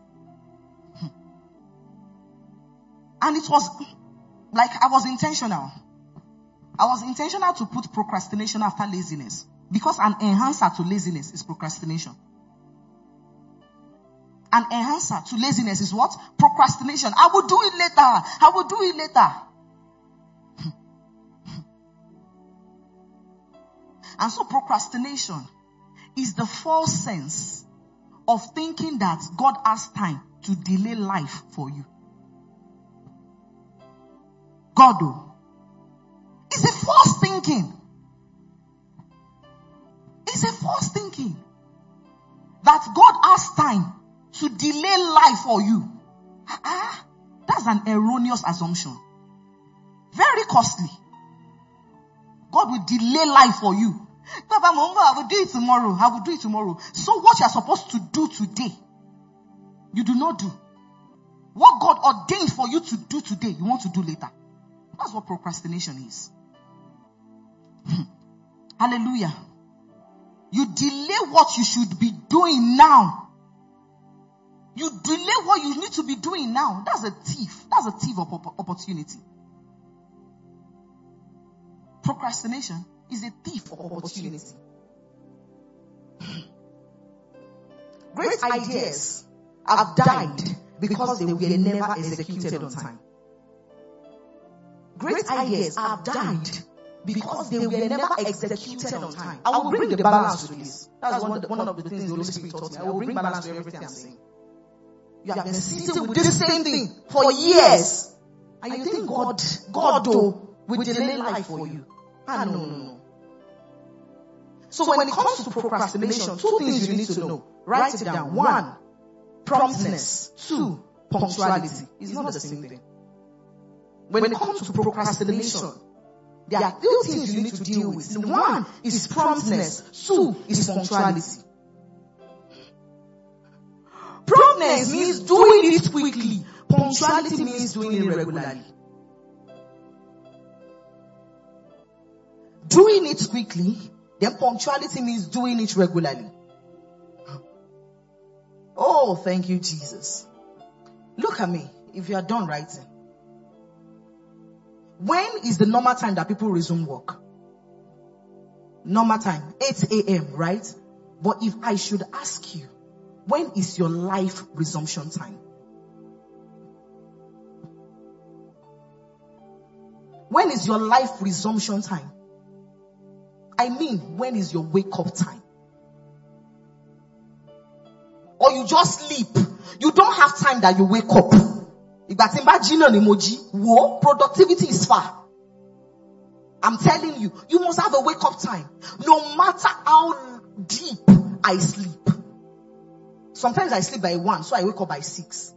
And it was like I was intentional. I was intentional to put procrastination after laziness. Because an enhancer to laziness is procrastination. An enhancer to laziness is what? Procrastination. I will do it later. I will do it later. And so procrastination is the false sense of thinking that God has time to delay life for you. God, though. It's a false thinking. It's a false thinking that God has time to delay life for you. That's an erroneous assumption. Very costly. God will delay life for you. Papa, Mama, I will do it tomorrow. I will do it tomorrow. So what you are supposed to do today, you do not do. What God ordained for you to do today, you want to do later. That's what procrastination is. Hallelujah. You delay what you should be doing now. You delay what you need to be doing now. That's a thief. That's a thief of opportunity. Procrastination is a thief of opportunity. Great ideas have died because they were never executed on time. Great ideas have died because they were never executed on time. I will bring the balance to this. That's one of the things the Holy Spirit taught me. I will bring balance to everything I'm saying. You have been sitting with this same thing for years, and you think God will delay life for you. No. So when it comes to procrastination, two things you need to know. Write it down. 1, promptness. 2, punctuality. It's not the same thing. When it comes to procrastination, there are 2 things you need to deal with. 1 is promptness. 2 is punctuality. Promptness means doing it quickly. Punctuality means doing it regularly. Doing it quickly, then punctuality means doing it regularly. Oh, thank you, Jesus. Look at me. If you are done writing, when is the normal time that people resume work? Normal time, 8 a.m., right? But if I should ask you, when is your life resumption time? When is your life resumption time? I mean, when is your wake up time? Or you just sleep. You don't have time that you wake up. Productivity is far. I'm telling you, you must have a wake up time. No matter how deep I sleep. Sometimes I sleep by 1, so I wake up by 6.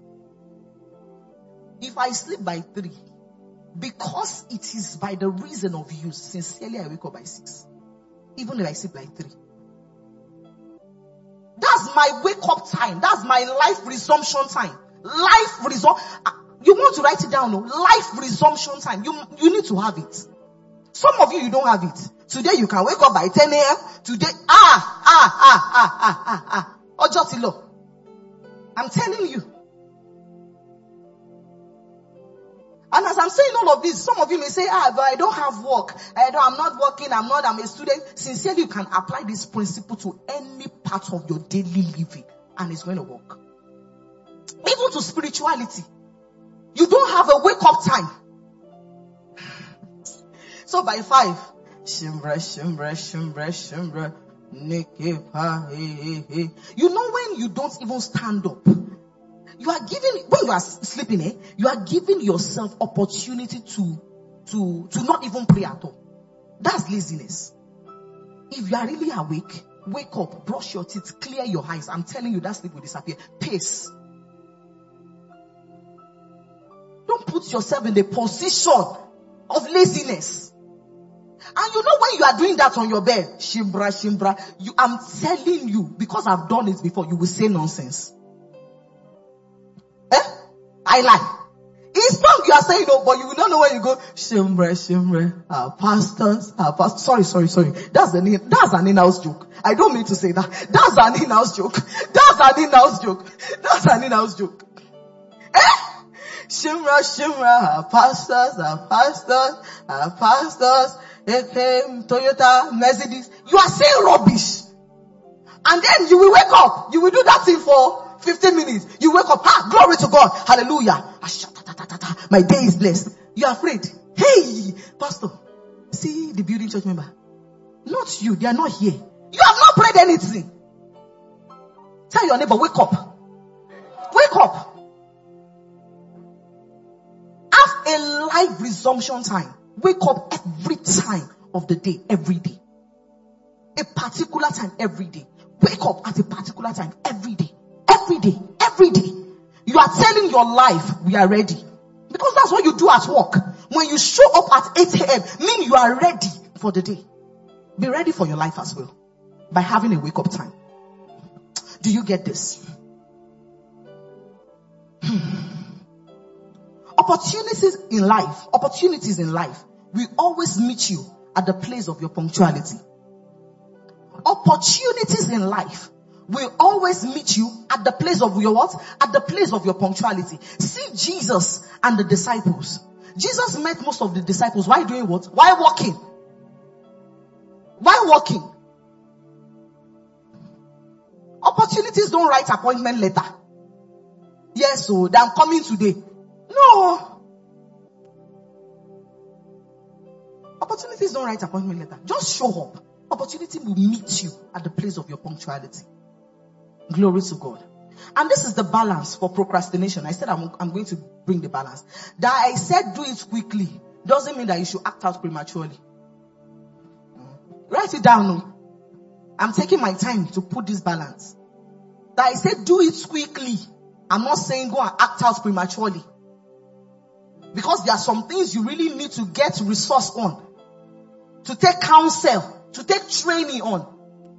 If I sleep by 3, because it is by the reason of use, sincerely I wake up by 6. Even if I sleep by 3. That's my wake up time. That's my life resumption time. You want to write it down, no? Life resumption time. You need to have it. Some of you don't have it. Today you can wake up by 10 a.m. Today, Ojotilo. I'm telling you. And as I'm saying all of this, some of you may say, but I don't have work. I'm not working. I'm a student. Sincerely, you can apply this principle to any part of your daily living and it's going to work. Even to spirituality. You don't have a wake up time. So by 5, you know when you don't even stand up, you are giving, when you are sleeping, you are giving yourself opportunity to not even pray at all. That's laziness. If you are really awake, wake up, brush your teeth, clear your eyes. I'm telling you, that sleep will disappear. Pace. Don't put yourself in the position of laziness. And you know when you are doing that on your bed, shimbra, I'm telling you, because I've done it before, you will say nonsense. I lie. It's not you are saying no, but you will not know when you go, shimbra, our pastors. Sorry. That's an in-house joke. I don't mean to say that. That's an in-house joke. Shimra, our pastors, Toyota, Mercedes. You are saying rubbish. And then you will wake up. You will do that thing for 15 minutes. You wake up. Glory to God. Hallelujah. My day is blessed. You are afraid. Hey, pastor. See the building church member. Not you. They are not here. You have not prayed anything. Tell your neighbor, wake up. Wake up. a life resumption time. Wake up every time of the day, every day. A particular time every day. Wake up at a particular time every day. Every day. Every day. You are telling your life, we are ready. Because that's what you do at work. When you show up at 8 a.m., mean you are ready for the day. Be ready for your life as well. By having a wake up time. Do you get this? Opportunities in life will always meet you at the place of your punctuality. Opportunities in life will always meet you at the place of your what? At the place of your punctuality. See Jesus and the disciples. Jesus met most of the disciples. Why doing what? Why walking? Why walking? Opportunities don't write appointment letter. Yes, so I'm coming today. No. Opportunities don't write appointment letter. Just show up. Opportunity will meet you at the place of your punctuality. Glory to God. And this is the balance for procrastination. I said I'm going to bring the balance. That I said do it quickly doesn't mean that you should act out prematurely. Write it down. No. I'm taking my time to put this balance. That I said do it quickly. I'm not saying go and act out prematurely. Because there are some things you really need to get resource on. To take counsel. To take training on.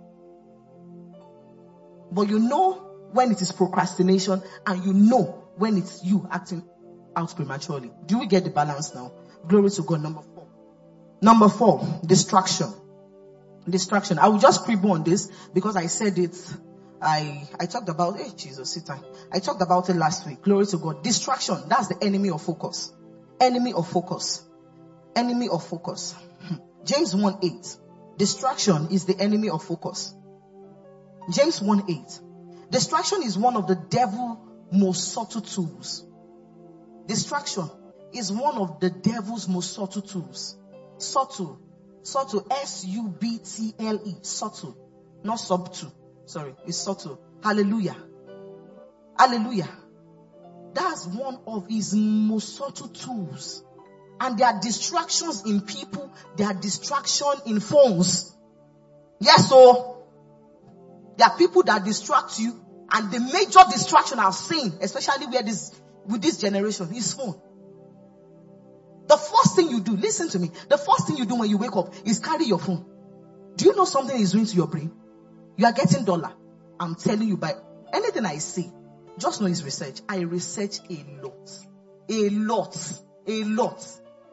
But you know when it is procrastination and you know when it's you acting out prematurely. Do we get the balance now? Glory to God. Number four, distraction. Distraction. I will just scribble on this because I said it. I talked about, Jesus, sit down. I talked about it last week. Glory to God. Distraction. That's the enemy of focus. Enemy of focus. Enemy of focus. James 1:8. Distraction is the enemy of focus. James 1:8. Distraction is one of the devil's most subtle tools. Distraction is one of the devil's most subtle tools. Subtle. Subtle. S-U-B-T-L-E. Subtle. Not subtle. Sorry. It's subtle. Hallelujah. Hallelujah. That's one of his most subtle tools. And there are distractions in people. There are distractions in phones. Yes, so there are people that distract you. And the major distraction I've seen, especially with this generation, is phone. The first thing you do, listen to me. The first thing you do when you wake up is carry your phone. Do you know something is doing to your brain? You are getting duller. I'm telling you, by anything I say, just know it's research. I research a lot. A lot. A lot.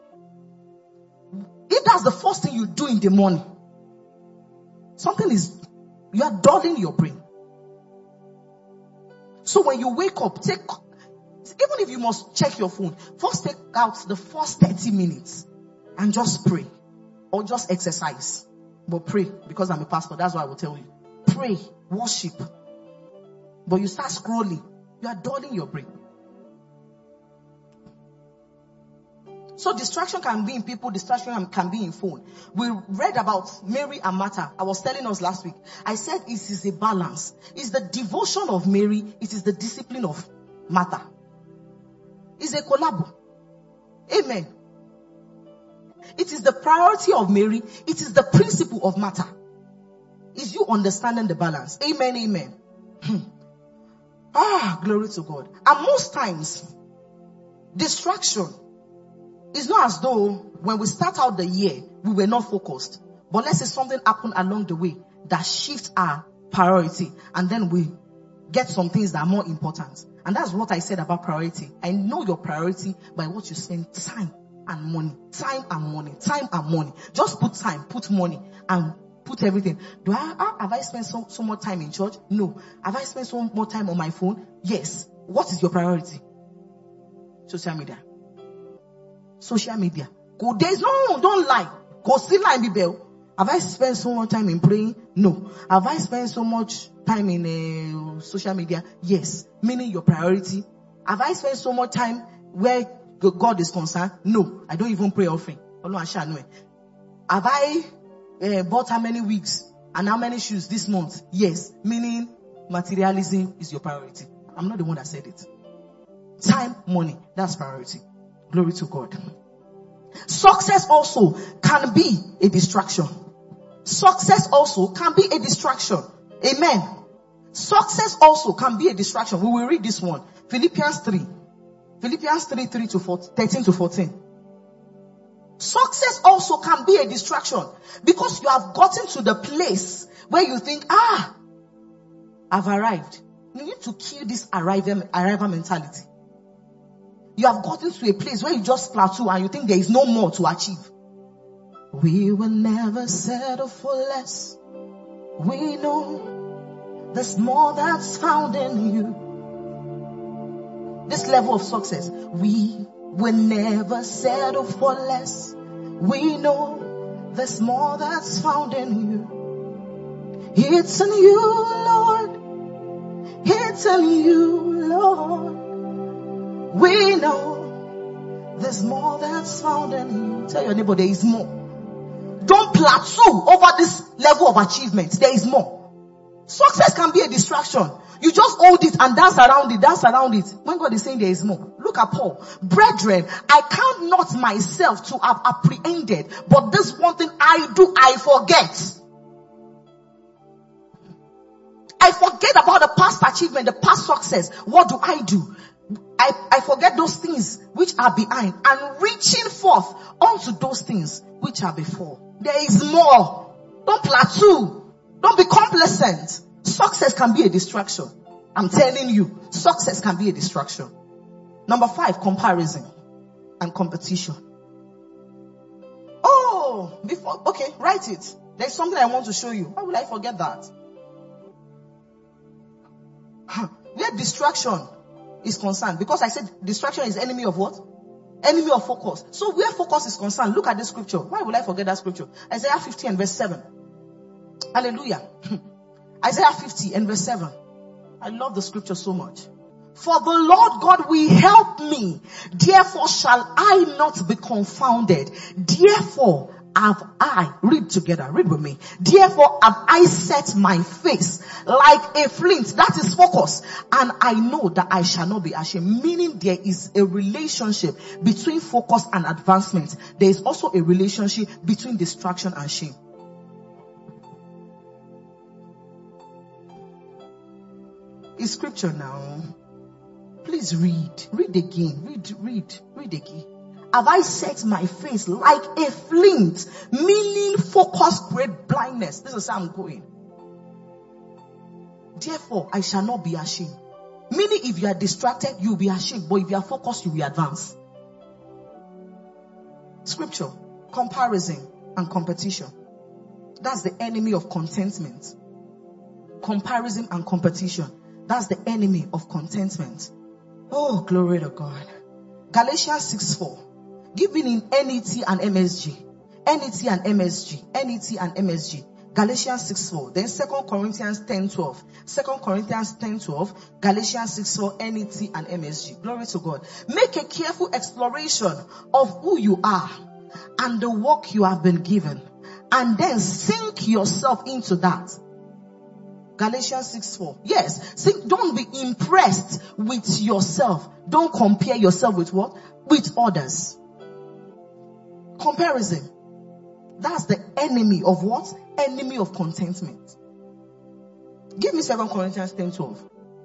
If that's the first thing you do in the morning, you are dulling your brain. So when you wake up, even if you must check your phone, first take out the first 30 minutes and just pray or just exercise. But pray, because I'm a pastor, that's what I will tell you. Pray, worship. But you start scrolling, you are dulling your brain. So distraction can be in people, distraction can be in phone. We read about Mary and Martha. I was telling us last week. I said it is a balance. It's the devotion of Mary. It is the discipline of Martha. It's a collabo. Amen. It is the priority of Mary. It is the principle of Martha. Is you understanding the balance? Amen, amen. Glory to God. And most times, distraction is not as though when we start out the year, we were not focused. But let's say something happened along the way that shifts our priority. And then we get some things that are more important. And that's what I said about priority. I know your priority by what you spend time and money. Time and money. Time and money. Just put time, put money, and put everything. Have I spent so much time in church? No. Have I spent so more time on my phone? Yes. What is your priority? Social media. Social media. Go days. No, don't lie. Go still lie, be bell. Have I spent so much time in praying? No. Have I spent so much time in social media? Yes. Meaning your priority. Have I spent so much time where God is concerned? No. I don't even pray offering. Have I bought how many wigs and how many shoes this month? Yes. Meaning materialism is your priority. I'm not the one that said it. Time, money. That's priority. Glory to God. Success also can be a distraction. Success also can be a distraction. Amen. Success also can be a distraction. We will read this one. Philippians 3. Philippians 3, 13 to 14. Success also can be a distraction because you have gotten to the place where you think, I've arrived. You need to kill this arrival mentality. You have gotten to a place where you just plateau and you think there is no more to achieve. We will never settle for less. We know there's more that's found in you. This level of success, we will never settle for less. We know there's more that's found in you. It's in you, Lord. It's in you, Lord. We know there's more that's found in you. Tell your neighbor there is more. Don't plateau over this level of achievement. There is more. Success can be a distraction. You just hold it and dance around it. When God is saying there is more. Look at Paul. Brethren, I count not myself to have apprehended, but this one thing I do, I forget. I forget about the past achievement, the past success. What do? I forget those things which are behind and reaching forth onto those things which are before. There is more. Don't plateau. Don't be complacent. Success can be a distraction. I'm telling you, success can be a distraction. Number 5, comparison and competition. Okay, write it. There's something I want to show you. Why would I forget that? Where distraction is concerned, because I said distraction is enemy of what? Enemy of focus. So where focus is concerned, look at this scripture. Why would I forget that scripture? Isaiah 50 and verse 7. Hallelujah. Isaiah 50 and verse 7. I love the scripture so much. For the Lord God will help me. Therefore shall I not be confounded. Therefore have I, read together, read with me. Therefore have I set my face like a flint. That is focus. And I know that I shall not be ashamed. Meaning there is a relationship between focus and advancement. There is also a relationship between distraction and shame. It's scripture now. Please read. Read again. Read again. Have I set my face like a flint? Meaning focus create blindness. This is how I'm going. Therefore, I shall not be ashamed. Meaning if you are distracted, you will be ashamed. But if you are focused, you will advance. Scripture, comparison and competition. That's the enemy of contentment. Comparison and competition. That's the enemy of contentment. Oh, glory to God. Galatians 6:4. Given in NET and MSG. NET and MSG. NET and MSG. Galatians 6:4. Then 2 Corinthians 10:12. 2 Corinthians 10:12. Galatians 6:4. NET and MSG. Glory to God. Make a careful exploration of who you are and the work you have been given. And then sink yourself into that. Galatians 6:4. Yes. Don't be impressed with yourself. Don't compare yourself with what? With others. Comparison. That's the enemy of what? Enemy of contentment. Give me 2 Corinthians 10:12.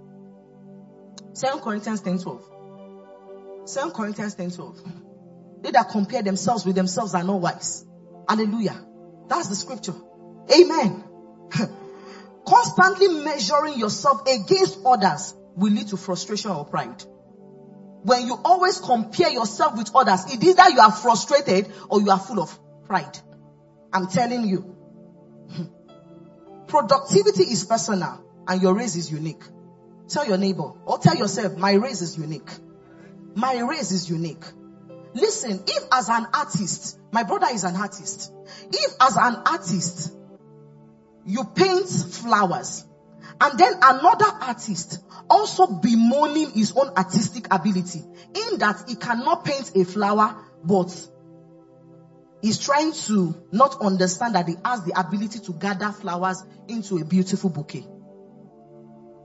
2 Corinthians 10:12. 2 Corinthians 10:12. They that compare themselves with themselves are not wise. Hallelujah. That's the scripture. Amen. Constantly measuring yourself against others will lead to frustration or pride. When you always compare yourself with others, it is that you are frustrated or you are full of pride. I'm telling you. Productivity is personal and your race is unique. Tell your neighbor or tell yourself, my race is unique. My race is unique. Listen, if as an artist, my brother is an artist. If as an artist, you paint flowers, and then another artist also bemoaning his own artistic ability, in that he cannot paint a flower, but he's trying to not understand that he has the ability to gather flowers into a beautiful bouquet.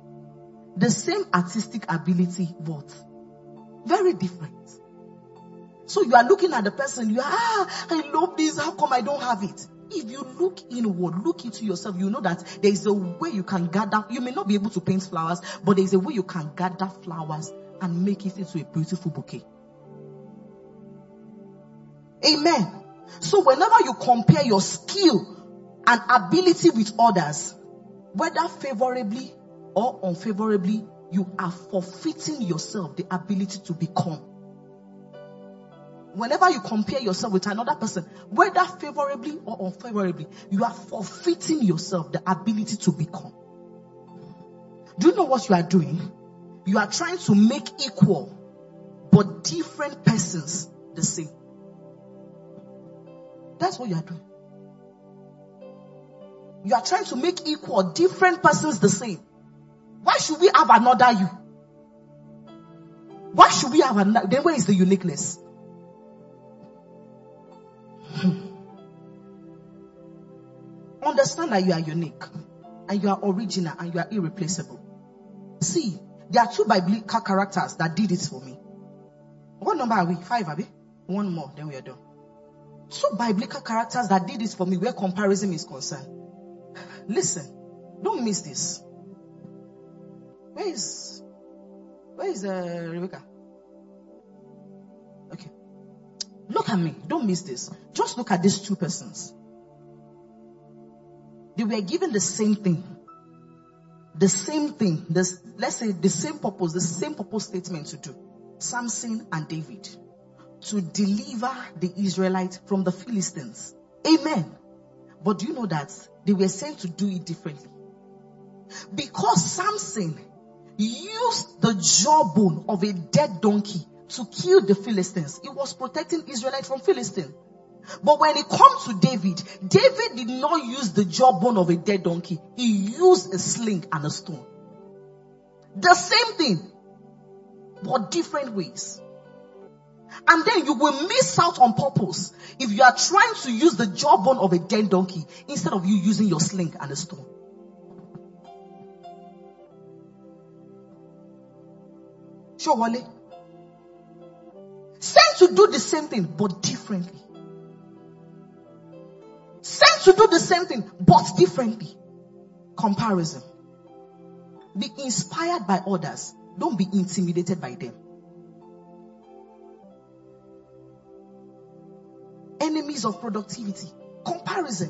The same artistic ability, but very different. So you are looking at the person, I love this, how come I don't have it? If you look inward, look into yourself, you know that there is a way you can gather. You may not be able to paint flowers, but there is a way you can gather flowers and make it into a beautiful bouquet. Amen. So whenever you compare your skill and ability with others, whether favorably or unfavorably, you are forfeiting yourself the ability to become. Whenever you compare yourself with another person, whether favorably or unfavorably, you are forfeiting yourself the ability to become. Do you know what you are doing? You are trying to make equal but different persons the same. That's what you are doing. You are trying to make equal different persons the same. Why should we have another you? Why should we have another? Then where is the uniqueness? Understand that you are unique and you are original and you are irreplaceable. See, there are 2 biblical characters that did it for me. What number are we? 5, are we? 1 more, then we are done. 2 biblical characters that did it for me where comparison is concerned. Listen, don't miss this. Where is Rebecca? Okay. Look at me. Don't miss this. Just look at these 2 persons. They were given the same thing. The same thing. Let's say the same purpose statement to do. Samson and David. To deliver the Israelites from the Philistines. Amen. But do you know that they were sent to do it differently? Because Samson used the jawbone of a dead donkey to kill the Philistines. He was protecting Israelites from Philistines. But when it comes to David did not use the jawbone of a dead donkey. He used a sling and a stone. The same thing, but different ways. And then you will miss out on purpose if you are trying to use the jawbone of a dead donkey instead of you using your sling and a stone. Sure, Wale. Sent to do the same thing, but differently. Sent to do the same thing, but differently. Comparison. Be inspired by others. Don't be intimidated by them. Enemies of productivity. Comparison.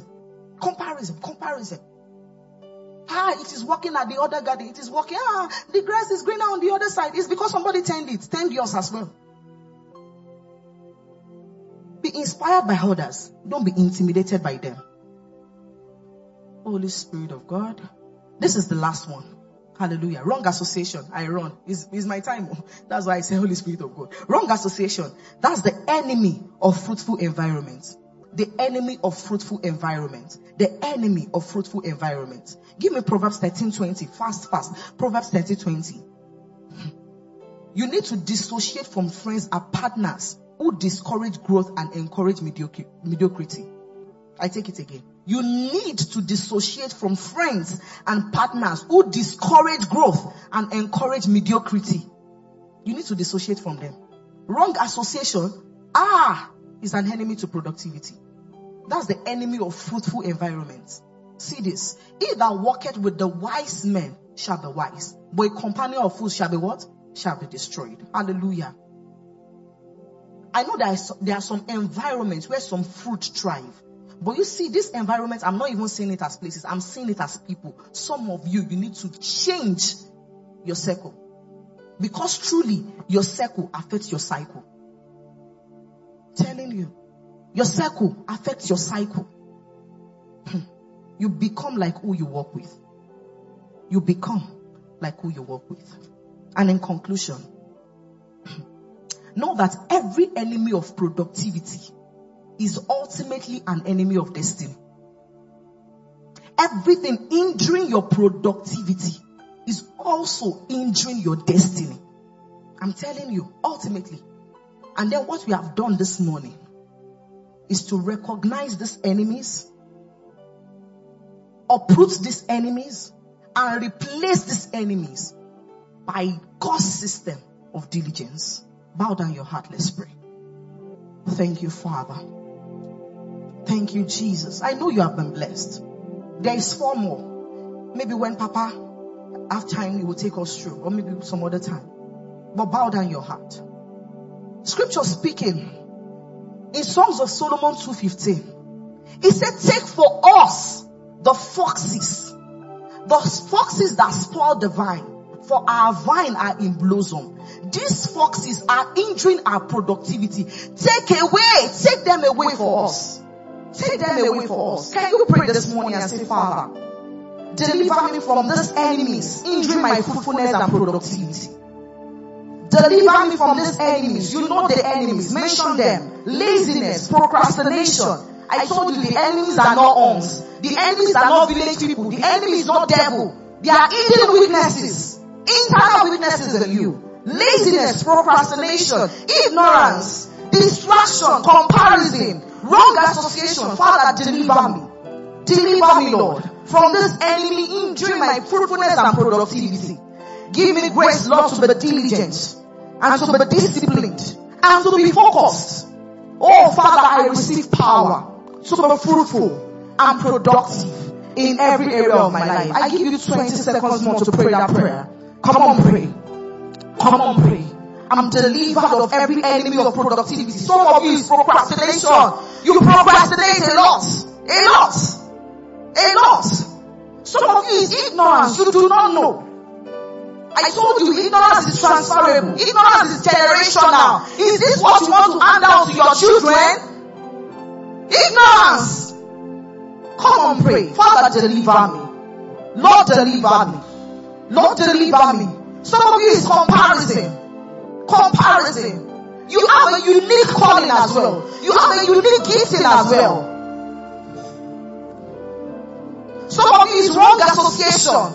It is working at the other garden. It is working. The grass is greener on the other side. It's because somebody tend it. Tend yours as well. Be inspired by others. Don't be intimidated by them. Holy Spirit of God. This is the last one. Hallelujah. Wrong association. I run. It's my time. That's why I say Holy Spirit of God. Wrong association. That's the enemy of fruitful environment. The enemy of fruitful environment. The enemy of fruitful environment. Give me Proverbs 13:20. Fast. Proverbs 13:20. You need to dissociate from friends and partners who discourage growth and encourage mediocrity. I take it again. You need to dissociate from friends and partners who discourage growth and encourage mediocrity. You need to dissociate from them. Wrong association, is an enemy to productivity. That's the enemy of fruitful environment. See this. He that walketh with the wise men shall be wise, but a companion of fools shall be what? Shall be destroyed. Hallelujah. I know there are some environments where some fruit thrive. But you see, this environment, I'm not even seeing it as places. I'm seeing it as people. Some of you need to change your circle. Because truly, your circle affects your cycle. Telling you. Your circle affects your cycle. You become like who you work with. You become like who you work with. And in conclusion, know that every enemy of productivity is ultimately an enemy of destiny. Everything hindering your productivity is also hindering your destiny. I'm telling you, ultimately. And then what we have done this morning is to recognize these enemies, uproot these enemies, and replace these enemies by God's system of diligence. Bow down your heart, let's pray. Thank you, Father. Thank you, Jesus. I know you have been blessed. There is 4 more. Maybe when Papa have time, he will take us through, or maybe some other time. But bow down your heart. Scripture speaking in Songs of Solomon 2:15. He said, take for us the foxes that spoil the vine, for our vine are in blossom. These foxes are injuring our productivity. Take them away for us. Take them away for us. Can you pray this morning and say, Father, deliver me from these enemies injuring my fruitfulness and productivity. Deliver me from these enemies. You know the enemies. Mention them. Laziness, procrastination. I told you the enemies are not arms. The enemies are not village people. The enemy is not devil. They are hidden weaknesses. Internal weaknesses in you. Laziness, procrastination, ignorance, distraction, comparison, wrong association. Father, deliver me. Deliver me, Lord, from this enemy injuring my fruitfulness and productivity. Give me grace, Lord, to be diligent and to be disciplined and to be focused. Oh, Father, I receive power to be fruitful and productive in every area of my life. I give you 20 seconds more to pray that prayer. Come on, pray. Come on, pray. I'm delivered of every enemy of productivity. Some of you is procrastination. You procrastinate a lot. Some of you is ignorance. You do not know. I told you ignorance is transferable. Ignorance is generational. Is this what you want to hand down to your children? Ignorance. Come on, pray. Father, deliver me. Lord, deliver me. Lord, deliver me. Some of you is comparison. You have a unique calling as well. You have a unique gifting as well. Some of you is wrong association.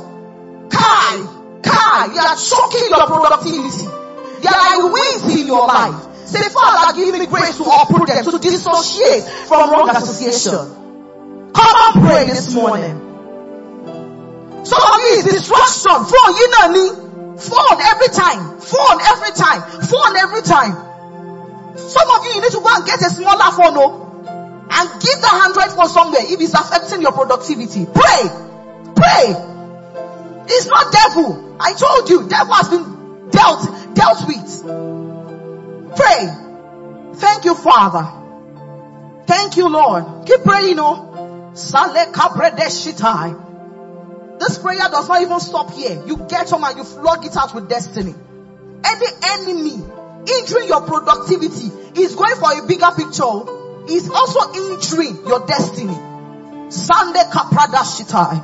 You are choking your productivity. There are winds in your life. Say, Father, give me grace to uproot them, to dissociate from wrong association. Come on, pray this morning. Some of you is distraction. Phone every time. Some of you need to go and get a smaller phone, and give the Android phone somewhere if it's affecting your productivity. Pray. It's not devil. I told you, devil has been dealt with. Pray. Thank you, Father. Thank you, Lord. Keep praying, This prayer does not even stop here. You get home and you flog it out with destiny. Any enemy injuring your productivity is going for a bigger picture. Is also injuring your destiny. Sunday Kaprada Shitai.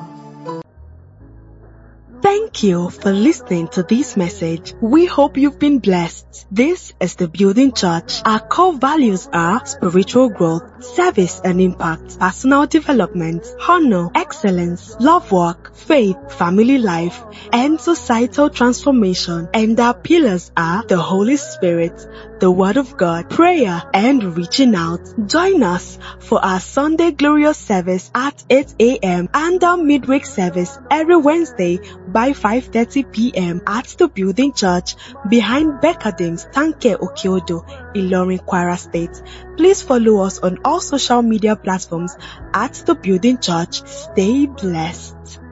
Thank you for listening to this message. We hope you've been blessed. This is the Building Church. Our core values are spiritual growth, service and impact, personal development, honor, excellence, love work, faith, family life, and societal transformation. And our pillars are the Holy Spirit, the Word of God, prayer, and reaching out. Join us for our Sunday Glorious service at 8 a.m. and our midweek service every Wednesday by 5:30 p.m. at the Building Church behind Becadim's Tanke Okiodo, Ilorin, Kwara State. Please follow us on all social media platforms at the Building Church. Stay blessed.